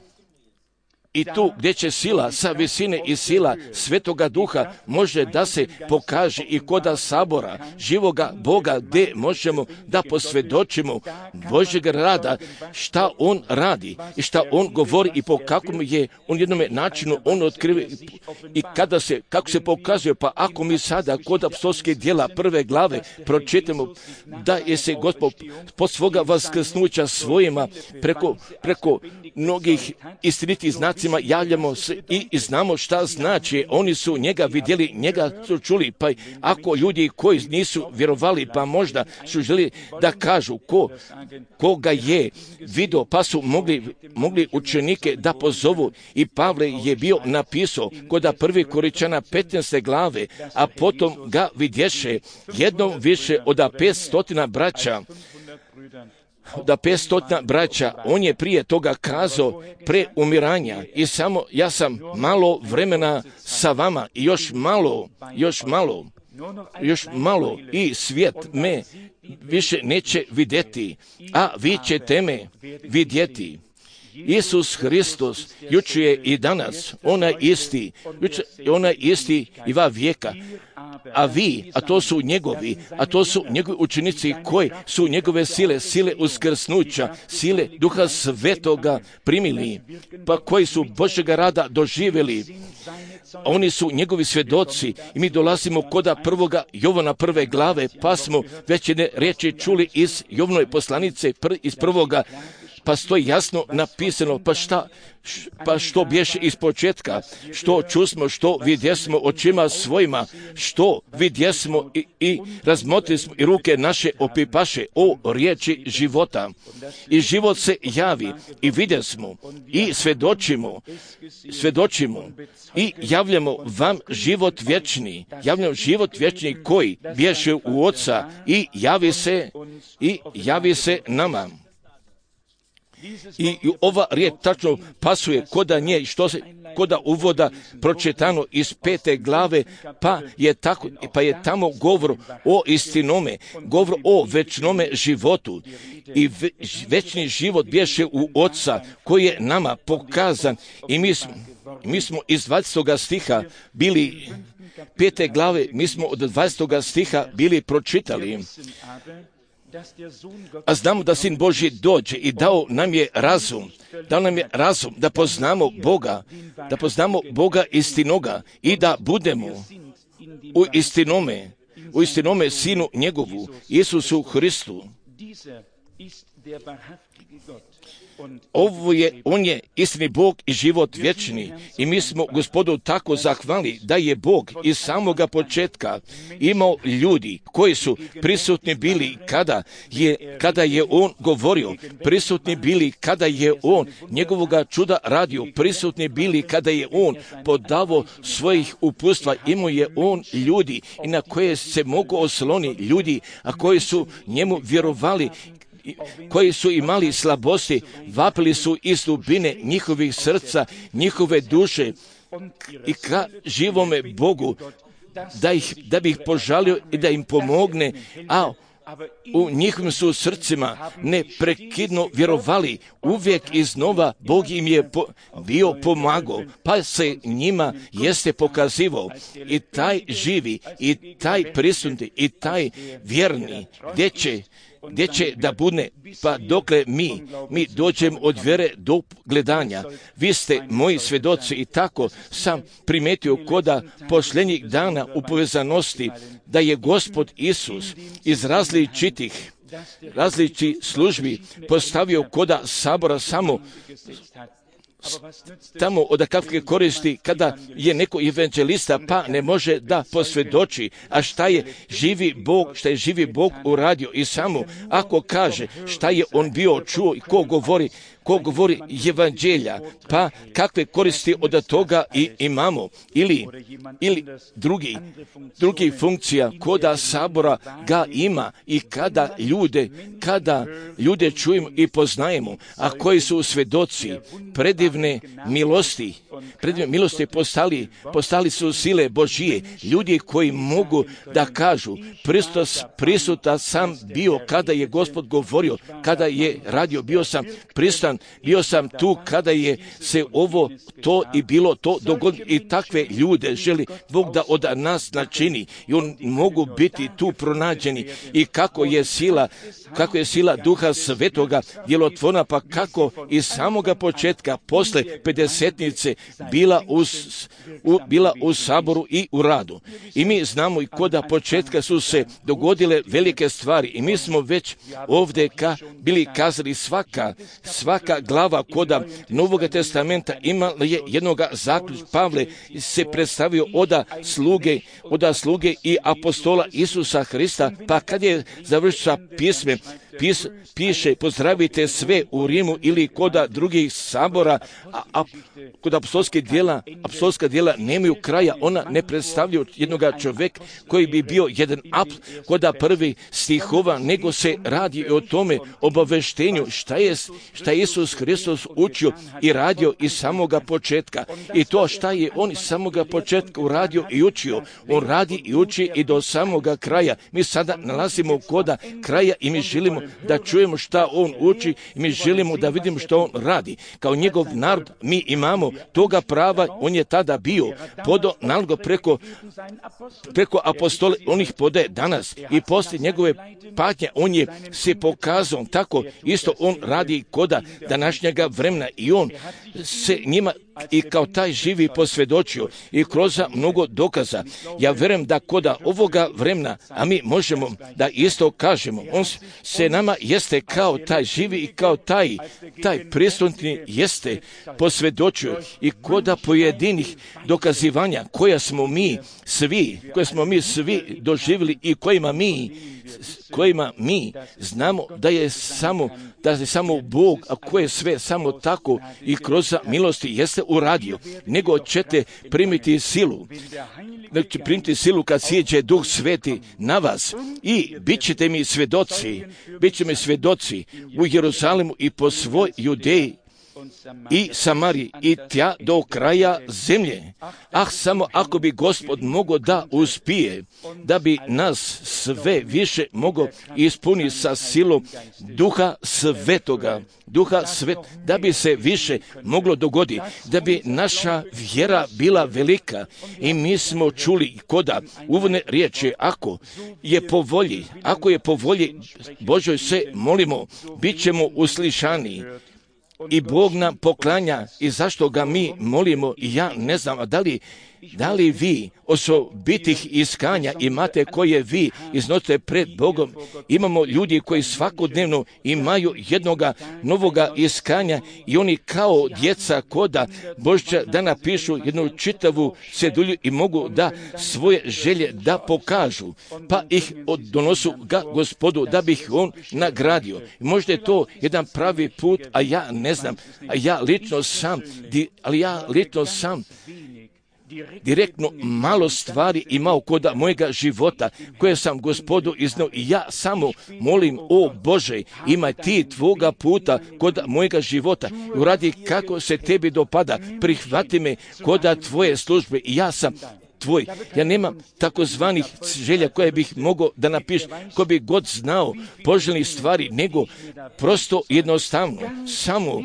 I tu gdje će sila sa visine i sila Svetoga Duha može da se pokaže i koda sabora živoga Boga, gdje možemo da posvjedočimo Božjeg rada, šta On radi i šta On govori i po kakvom je On jednome načinu On otkrive i kada se, kako se pokazuje. Pa ako mi sada kod apostolskih djela prve glave pročitamo da je se Gospod po svoga vaskrsnuća svojima preko, preko mnogih istinitih znacima javljamo se i znamo šta znači. Oni su njega vidjeli, njega su čuli. Pa ako ljudi koji nisu vjerovali, pa možda su želi da kažu ko, ko ga je vidio, pa su mogli, mogli učenike da pozovu. I Pavle je bio napisao kod prvi Koričana petnaeste glave, a potom ga vidješe jednom više od petstotina braća. Da petstotina braća, on je prije toga kazao pre umiranja, i samo ja sam malo vremena sa vama i još malo, još malo, još malo i svijet me više neće vidjeti, a vi ćete me vidjeti. Isus Hristos jučer je i danas onaj isti, jučer je onaj isti i va vijeka. A vi, a to su njegovi, a to su njegovi učenici koji su njegove sile, sile uskrsnuća, sile Duha Svetoga primili, pa koji su Božjega rada doživjeli. Oni su njegovi svjedoci i mi dolazimo koda prvoga Jovana prve glave, pa smo već jedne riječi čuli iz Jovnove poslanice, pr, iz prvoga, pa stoji jasno napisano, pa šta, pa što bješe iz početka, što čusmo, što vidjesmo očima svojima, što vidjesmo i, i razmotrili smo i ruke naše opipaše o riječi života. I život se javi i vidjesmo i svjedočimo, svjedočimo i javljamo vam život vječni, javljamo život vječni koji bješe u Oca i javi se, i javi se nama. I ova riječ tačno pasuje koda nje, što se koda uvoda pročitano iz pete glave, pa je, tako, pa je tamo govor o istinome, govor o večnome životu. I ve, večni život bješe u Oca koji je nama pokazan. I mi smo, mi smo iz dvadesetoga stiha bili, pete glave, mi smo od dvadesetoga stiha bili pročitali. A znamo da Sin Božji dođe i dao nam je razum, dao nam je razum da poznamo Boga, da poznamo Boga istinoga i da budemo u istinome, u istinome Sinu njegovu, Isusu Hristu. Ovo je, on je istini Bog i život vječni i mi smo Gospodu tako zahvalni da je Bog iz samoga početka imao ljudi koji su prisutni bili kada je, kada je On govorio, prisutni bili kada je On njegovoga čuda radio, prisutni bili kada je On podavao svojih upustva, imao je On ljudi i na koje se mogu osloni ljudi, a koji su njemu vjerovali, koji su imali slabosti, vapili su iz dubine njihovih srca, njihove duše i ka živome Bogu da, ih, da bi ih požalio i da im pomogne, a u njihovim su srcima neprekidno vjerovali, uvijek iznova Bog im je po, bio pomagao, pa se njima jeste pokazivao i taj živi, i taj prisutni, i taj vjerni, gdje će gdje će da bude, pa dokle mi, mi dođemo od vjere do gledanja. Vi ste moji svjedoci i tako sam primetio koda posljednjih dana u povezanosti da je Gospod Isus iz različitih različitih službi postavio koda sabora samo tamo od kakve koristi kada je neko evanđelista pa ne može da posvjedoči, a šta je živi Bog, šta je živi Bog uradio i samo ako kaže šta je on bio čuo i ko govori, ko govori evanđelja, pa kakve koristi od toga i imamo ili, ili drugi, drugi funkcija koda sabora ga ima i kada ljude, kada ljude čujemo i poznajemo, a koji su svjedoci predivne milosti, predivne milosti postali, postali su sile Božije, ljudi koji mogu da kažu Pristos, prisutan sam bio kada je Gospod govorio, kada je radio, bio sam prisutan, bio sam tu kada je se ovo, to i bilo to dogodilo i takve ljude želi Bog da od nas načini i on mogu biti tu pronađeni i kako je sila, kako je sila Duha Svetoga djelotvorna, pa kako iz samoga početka posle pedesetnice bila u, u, bila u saboru i u radu. I mi znamo i koda početka su se dogodile velike stvari i mi smo već ovdje ka, bili kazali svaka, svaka glava koda Novog testamenta imala je jednoga zaključka. Pavle se predstavio oda sluge, oda sluge i apostola Isusa Hrista, pa kad je završio sa pismem, Pis, piše pozdravite sve u Rimu ili koda drugih sabora, a, a kod apostolskih djela, apostolska djela nemaju kraja, ona ne predstavljaju jednoga čovjeka koji bi bio jedan ap, koda prvi stihova, nego se radi i o tome obaveštenju šta je, šta je Isus Hristos učio i radio iz samoga početka. I to šta je on iz samoga početka uradio i učio, on radi i uči i do samoga kraja. Mi sada nalazimo koda kraja i mi želimo da čujemo šta on uči i mi želimo da vidimo što on radi. Kao njegov narod mi imamo toga prava, on je tada bio podo nalgo preko, preko apostola, on ih podaje danas i poslije njegove patnje on je se pokazao tako, isto on radi koda današnjega vremena i on se njima i kao taj živi posvjedočio i kroz mnogo dokaza. Ja vjerujem da koda ovoga vremena, a mi možemo da isto kažemo, on se nama jeste kao taj živi i kao taj, taj prisutni jeste posvjedočio i koda pojedinih dokazivanja koja smo mi svi, koje smo mi svi doživjeli i kojima mi kojima mi znamo da je samo da je samo Bog, a koje sve samo tako i kroz milosti jeste uradio, nego ćete primiti silu, nego ćete primiti silu kad sjeđe Duh Sveti na vas i bit ćete mi svjedoci, bit ćete mi svjedoci u Jeruzalemu i po svoj Judeji i Samariji i tja do kraja zemlje. Ah, samo ako bi Gospod mogao da uspije, da bi nas sve više mogao ispuniti sa silom Duha Svetoga, Duha Svet, da bi se više moglo dogoditi, da bi naša vjera bila velika. I mi smo čuli koda uvodne riječi, ako je po volji, ako je po volji Božoj se molimo, bit ćemo uslišani. I Bog nam poklanja. I zašto ga mi molimo? I ja ne znam, a da li, da li vi osobitih iskanja imate koje vi iznosite pred Bogom? Imamo ljudi koji svakodnevno imaju jednoga novoga iskanja i oni kao djeca koda Božića da napišu jednu čitavu cedulju i mogu da svoje želje da pokažu, pa ih donosu ga Gospodu da bi ih on nagradio. Možda je to jedan pravi put, a ja ne znam, a ja lično sam, ali ja lično sam direktno malo stvari imao koda mojega života koje sam Gospodu iznao i ja samo molim, o Bože, imaj ti tvoga puta koda mojega života i uradi kako se tebi dopada, prihvati me koda tvoje službe i ja sam tvoj. Ja nemam takozvanih želja koje bih mogao da napišem, ko bi god znao poželjnih stvari, nego prosto jednostavno, samo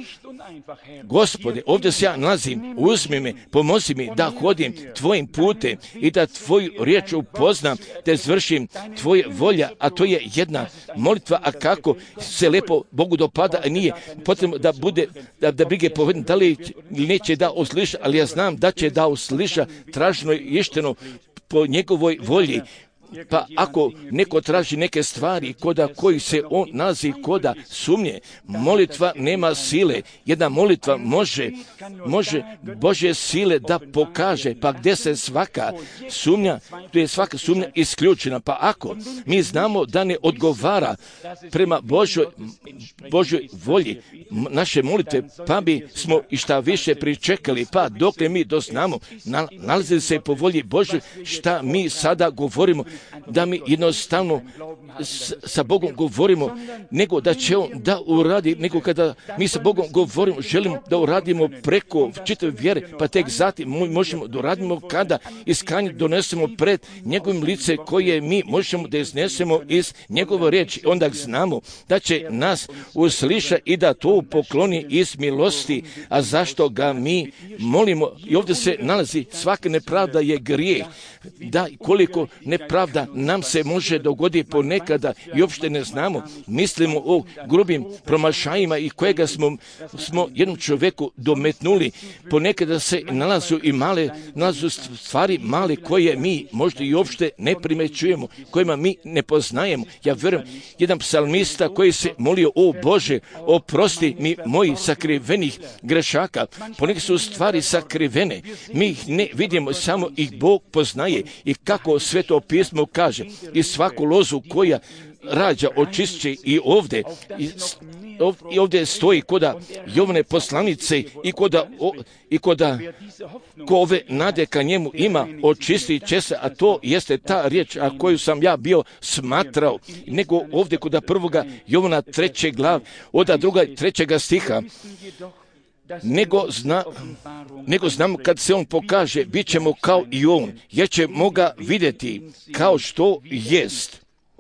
Gospode, ovdje se ja nalazim, uzmi me, pomozi mi da hodim tvojim putem i da tvoju riječ upoznam, da izvršim tvoje volja, a to je jedna molitva, a kako se lepo Bogu dopada, a nije potrebno da bude, da, da brige povedno, da li neće da usliša, ali ja znam da će da usliša traženo i išteno po njegovoj volji. Pa ako neko traži neke stvari koda koji se on nalazi koda sumnje, molitva nema sile. Jedna molitva može, može Božje sile da pokaže, pa gdje se svaka sumnja, tu je svaka sumnja isključena. Pa ako mi znamo da ne odgovara prema Božoj, Božoj volji naše molitve, pa bi smo i šta više pričekali, pa dokle mi doznamo, nalazi se po volji Božoj šta mi sada govorimo, da mi jednostavno s, sa Bogom govorimo, nego da će on da uradi, nego kada mi sa Bogom govorimo, želimo da uradimo preko čitave vjere, pa tek zatim možemo da uradimo kada iskanje donesemo pred njegovim lice koje mi možemo da iznesemo iz njegove riječi. Onda znamo da će nas usliša i da to pokloni iz milosti. A zašto ga mi molimo? I ovdje se nalazi svaka nepravda je grijeh. Da, koliko nepravda nam se može dogoditi ponekada i uopšte ne znamo. Mislimo o grubim promašajima i kojega smo, smo jednom čovjeku dometnuli. Ponekada se nalazu i male, nalazu stvari male koje mi možda i uopšte ne primećujemo, kojima mi ne poznajemo. Ja vjerujem, jedan psalmista koji se molio, o Bože, oprosti mi mojih sakrivenih grešaka. Ponekad su stvari sakrivene. Mi ih ne vidimo, samo ih Bog poznaje. I kako Sveto pismo kaže, i svaku lozu koja rađa očišće i ovdje, i, i ovdje stoji koda Jovane poslanice i koda, o, i koda ko ove nade ka njemu ima, očisti će se, a to jeste ta riječ a koju sam ja bio smatrao, nego ovdje koda prvoga Jovana treće glav, od druga trećega stiha, Nego, zna, nego znamo kad se on pokaže, bit ćemo kao i on, jer ćemo ga vidjeti kao što jest.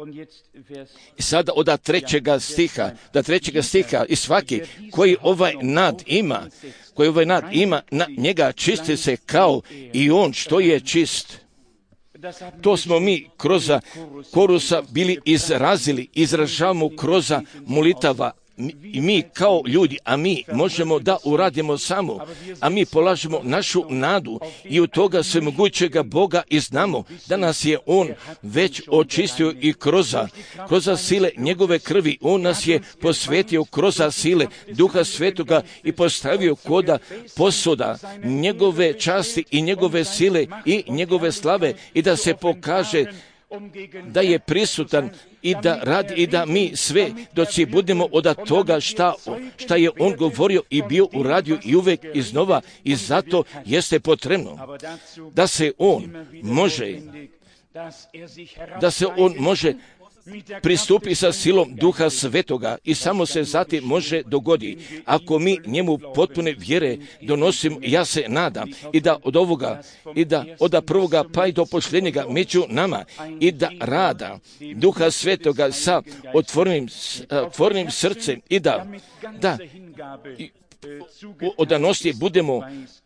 I sada od trećega stiha, da trećega stiha i svaki koji ovaj nad ima, koji ovaj nad ima, na njega čisti se kao i on što je čist. To smo mi kroz korusa bili izrazili, izražavamo kroz molitava. I mi kao ljudi, a mi možemo da uradimo samo, a mi polažemo našu nadu i od toga svemogućega Boga i znamo da nas je On već očistio i kroz, kroz sile njegove krvi. On nas je posvetio kroz sile Duha Svetoga i postavio koda posuda njegove časti i njegove sile i njegove slave i da se pokaže da je prisutan i da radi i da mi sve doći budemo od toga šta, šta je on govorio i bio uradio i uvek iznova i zato jeste potrebno da se on može da se on može pristupi sa silom Duha Svetoga i samo se zatim može dogodi. Ako mi njemu potpune vjere donosimo, ja se nadam, i da od ovoga, i da od prvoga pa i do posljednjega među nama, i da rada Duha Svetoga sa otvorenim, otvorenim srcem, i da, da i, u odanosti budemo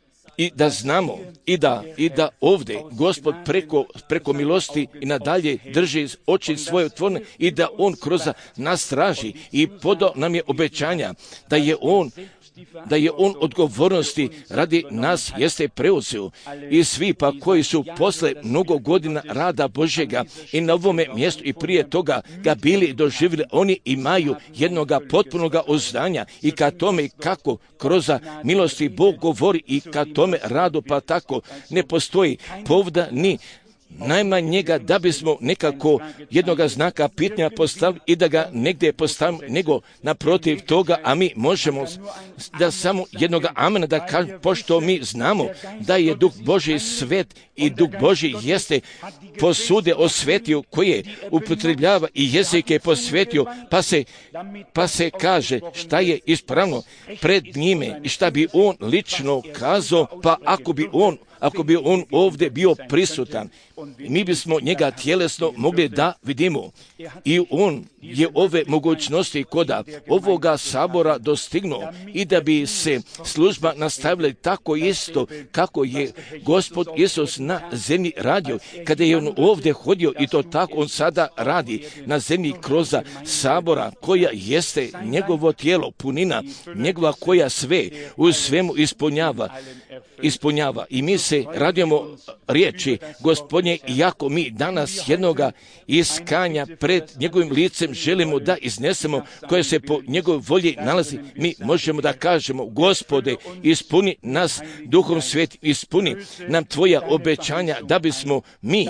i da znamo i da, i da ovdje Gospod preko, preko milosti i nadalje drži oči svoje otvorene i da On kroz nas traži i podao nam je obećanja da je On da je On odgovornosti radi nas jeste preuzeo i svi pa koji su posle mnogo godina rada Božjega i na ovome mjestu i prije toga ga bili doživjeli, oni imaju jednoga potpunoga uzdanja i ka tome kako kroz milosti Bog govori i ka tome radu pa tako ne postoji povda ni najmanjega da bismo nekako jednoga znaka pitanja postavili i da ga negdje postavimo, nego naprotiv toga, a mi možemo da samo jednoga amena da kažemo, pošto mi znamo da je Duh Božji svet i Duh Božji jeste posude osvetio koje upotrebljava i jezike posvetio, pa se, pa se kaže šta je ispravno pred njime i šta bi on lično kazao, pa ako bi on Ako bi on ovdje bio prisutan, mi bismo njega tjelesno mogli da vidimo. I on je ove mogućnosti koda ovoga sabora dostignuo i da bi se služba nastavila tako isto kako je Gospod Isus na zemlji radio. Kada je on ovdje hodio i to tako on sada radi na zemlji kroz sabora koja jeste njegovo tijelo, punina njegova koja sve u svemu ispunjava. ispunjava. I mi se radujemo riječi Gospodnje, iako mi danas jednoga iskanja pred njegovim licem želimo da iznesemo, koje se po njegovoj volji nalazi, mi možemo da kažemo, Gospode, ispuni nas Duhom Svetim, ispuni nam tvoja obećanja, da bismo mi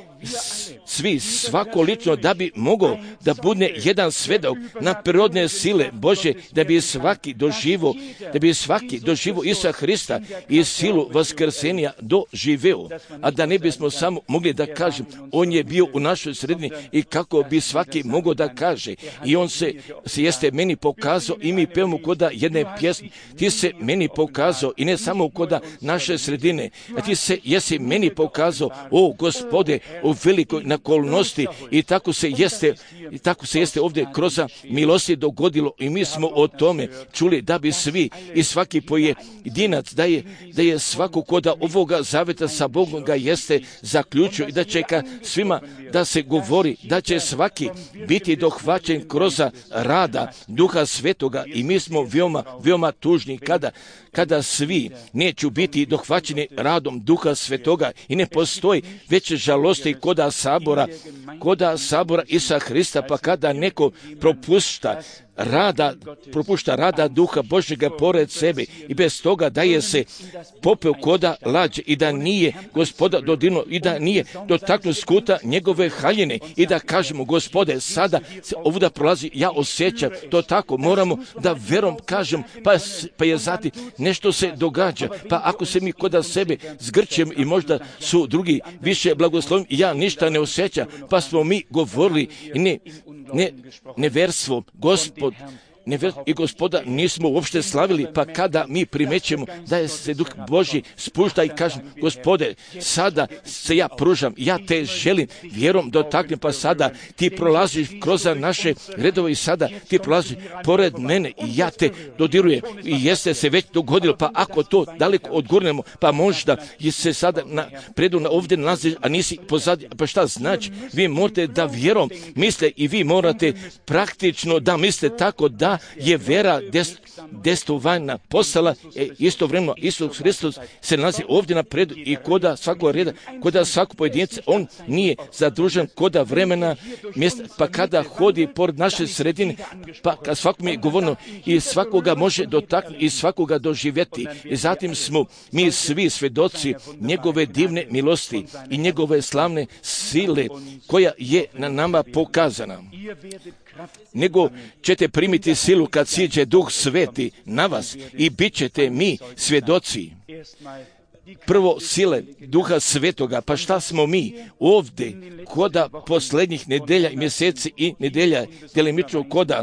svi, svako lično, da bi mogao da bude jedan svedok na prirodne sile Bože, da bi svaki doživo, da bi svaki doživo Isusa Hrista i silu vaskrsenja doživeo, a da ne bismo samo mogli da kažem, on je bio u našoj sredini i kako bi svaki mogao da kaže, i on se, se jeste meni pokazao i mi pevamo koda jedne pjesme, ti se meni pokazao i ne samo koda naše sredine, a ti se jesi meni pokazao, o Gospode, u velikoj nakolnosti i tako se jeste, i tako se jeste ovdje kroz milosti dogodilo i mi smo o tome čuli da bi svi i svaki pojedinac, da je, da je svako koda ovoga zaveta sa Bogom ga jeste zaključio i da čeka svima da se govori, da će svaki biti dohvaćen kroz rada Duha Svetoga i mi smo veoma, veoma tužni kada, kada svi neću biti dohvaćeni radom Duha Svetoga i ne postoji veće žalosti koda sabora, koda sabora Isusa Hrista, pa kada neko propušta rada, propušta rada Duha Božjega pored sebe i bez toga da je se popeo koda lađe i da nije Gospoda dodirnuo i da nije dotaknuo skuta njegove haljine i da kažemo, Gospode, sada se ovuda prolazi, ja osjećam to tako, moramo da verom kažem, pa, pa je zati nešto se događa, pa ako se mi koda sebe zgrćem i možda su drugi više blagoslovim, ja ništa ne osjećam, pa smo mi govorili ne, ne, neverstvom, Gospod, Never, i Gospoda nismo uopšte slavili, pa kada mi primećemo da je se Duh Božji spušta i kažem, Gospode, sada se ja pružam, ja te želim, vjerom dotaknem, pa sada ti prolaziš kroz naše redove i sada ti prolaziš pored mene i ja te dodirujem i jeste se već dogodilo, pa ako to daleko odgurnemo, pa možda je se sada na, predu na ovdje nalaziš, a nisi pozadi, pa šta znači? Vi morate da vjerom misle i vi morate praktično da misle tako da je vera dest, destovana postala e, istovremeno Isus Hristos se nalazi ovdje na predu i koda svakog reda, koda svakog pojedinca, on nije zadružen koda vremena mjesta, pa kada hodi pored naše sredine, pa kad svakom je govorno i svakoga može dotaknuti i svakoga doživjeti. I zatim smo mi svi svedoci njegove divne milosti i njegove slavne sile koja je na nama pokazana. Nego ćete primiti silu kad siđe Duh Sveti na vas i bit ćete mi svjedoci. prvo sile Duha Svetoga. Pa šta smo mi ovdje koda posljednjih nedelja i mjeseci i nedelja delimično koda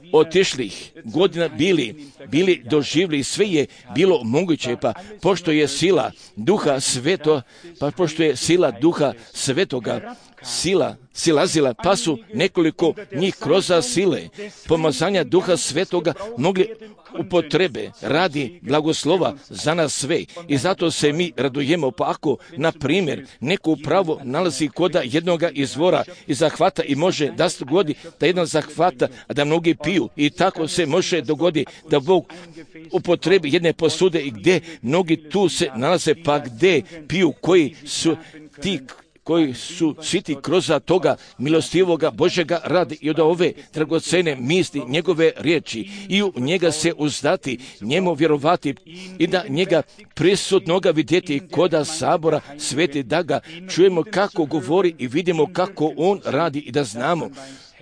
otišlih godina bili, bili doživjeli, sve je bilo moguće, pa pošto je sila Duha Sveto, pa pošto je sila Duha Svetoga, sila silazila, pa su nekoliko njih kroz sile pomazanja Duha Svetoga mogli upotrebe radi blagoslova za nas sve. I zato se mi radujemo, pa ako, na primjer, neko pravo nalazi koda jednoga izvora i zahvata i može da se dogodi da jedan zahvata, a da mnogi piju, i tako se može dogodi da Bog upotrebi jedne posude i gdje mnogi tu se nalaze, pa gdje piju, koji su ti koji su sviti kroz toga milostivoga Božjega radi i od ove dragocene misli njegove riječi i u njega se uzdati, njemu vjerovati i da njega prisutnoga vidjeti koda sabora sveti, da ga čujemo kako govori i vidimo kako on radi i da znamo.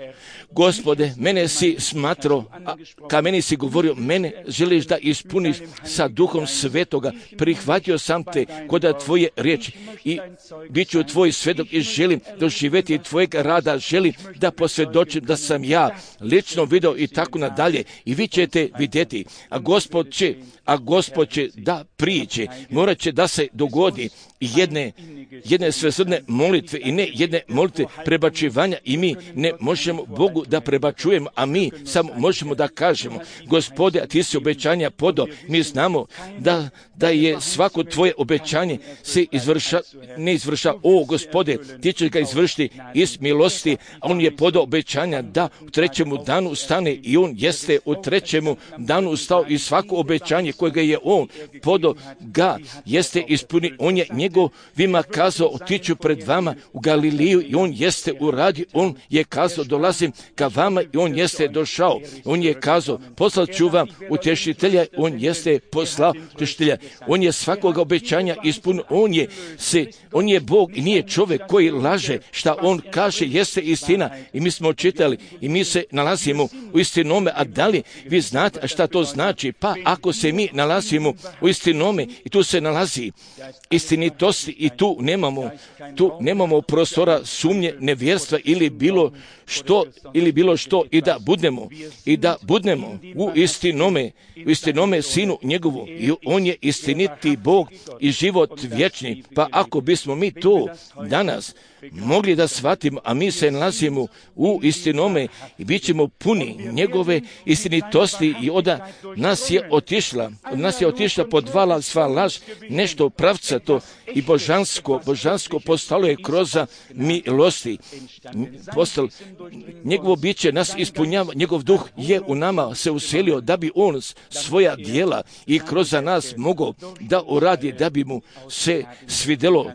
Gospode, mene si smatrao, a ka meni si govorio, mene želiš da ispuniš sa Duhom Svetoga, prihvatio sam te koda tvoje riječi i bit ću tvoj svedok i želim doživjeti tvojeg rada, želim da posvjedočim da sam ja lično vidio i tako nadalje i vi ćete vidjeti, a Gospod će, a Gospod će da prijeđe, morat će da se dogodi jedne, jedne svesrdne molitve i ne jedne molitve prebačivanja i mi ne možemo Bogu da prebačujemo, a mi samo možemo da kažemo, Gospode, a ti si obećanja podao, mi znamo da, da je svako tvoje obećanje se izvrša, ne izvrša, o Gospode, ti ćeš ga izvršiti iz milosti, a on je podao obećanja da u trećemu danu stane i on jeste u trećemu danu ustao i svako obećanje kojega je on podao ga jeste ispuni, on je njegovima kazao, otiću pred vama u Galiliju i on jeste uradio, on je kazao, dolazim ka vama i on jeste došao, on je kazao, poslat ću vam utješitelja, on jeste poslao utješitelja, on je svakoga obećanja ispunio, on je se, on je Bog i nije čovjek koji laže, šta on kaže jeste istina i mi smo čitali i mi se nalazimo u istinome, a da li vi znate šta to znači? Pa ako se mi nalazimo u istinome i tu se nalazi istinitosti i tu nemamo, tu nemamo prostora sumnje, nevjerstva ili bilo što, ili bilo što i da budemo, i da budemo u istinome, u istinome sinu njegovu i on je istiniti Bog i život vječni. Pa ako bismo mi to danas mogli da shvatimo, a mi se nalazimo u istinome i bit ćemo puni njegove istinitosti i od nas je otišla, od nas je otišla podvala sva laž, nešto pravcato i božansko, božansko postalo je kroz milosti. Postal, njegovo biće nas ispunjava, njegov duh je u nama se uselio da bi on svoja djela i kroz nas mogao da uradi, da bi mu se svidjelo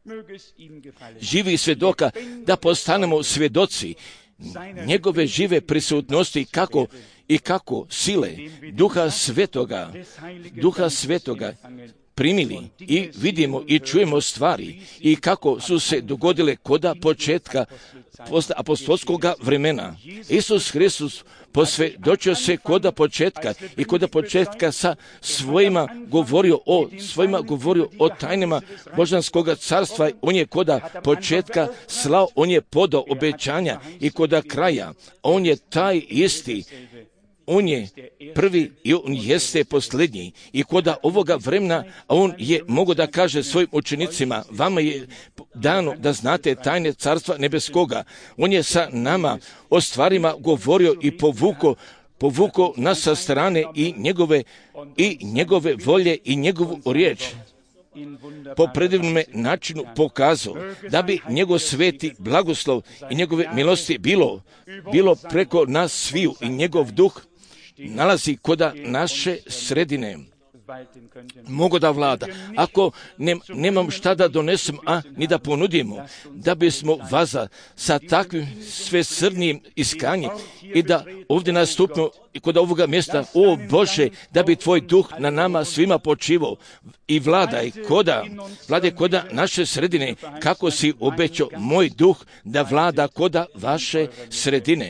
živi svjedoka, da postanemo svjedoci njegove žive prisutnosti kako i kako sile Duha Svetoga, Duha Svetoga primili i vidimo i čujemo stvari i kako su se dogodile koda početka apostolskog vremena. Isus Hristus posvjedočio se koda početka i koda početka sa svojima govorio o svojima govorio o tajnama božanskog carstva. On je koda početka slao, on je podao obećanja i koda kraja on je taj isti. On je prvi i on jeste posljednji. I koda ovoga vremena on je mogao da kaže svojim učenicima, vama je dano da znate tajne carstva nebeskoga. On je sa nama o stvarima govorio i povuko, povuko nas sa strane i njegove, i njegove volje i njegovu riječ po predivnom načinu pokazao da bi njegov sveti blagoslov i njegove milosti bilo, bilo preko nas sviju i njegov duh nalazi koda naše sredine. Mogu da vlada. Ako ne, nemam šta da donesem, a ni da ponudimo, da bismo vaza sa takvim svesrdnim iskanjem i da ovdje nastupimo i kod ovoga mjesta, o Bože, da bi tvoj duh na nama svima počivao i vladaj koda, vladaj koda naše sredine, kako si obećao moj duh da vlada koda vaše sredine.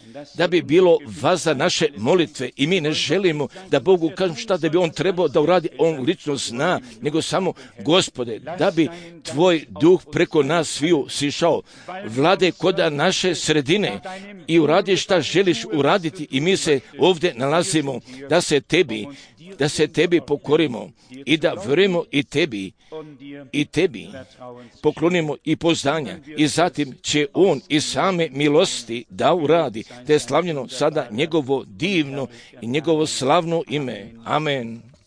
da bi bilo vaza naše molitve i mi ne želimo da Bogu kažem šta da bi On trebao da uradi, On lično zna, nego samo Gospode, da bi Tvoj duh preko nas sviju sišao, vlade koda naše sredine i uradi šta želiš uraditi i mi se ovdje nalazimo da se Tebi, da se Tebi pokorimo i da vjerujemo i Tebi, i Tebi poklonimo i poznanja i zatim će On iz same milosti da uradi, te je slavljeno sada njegovo divno i njegovo slavno ime. Amen.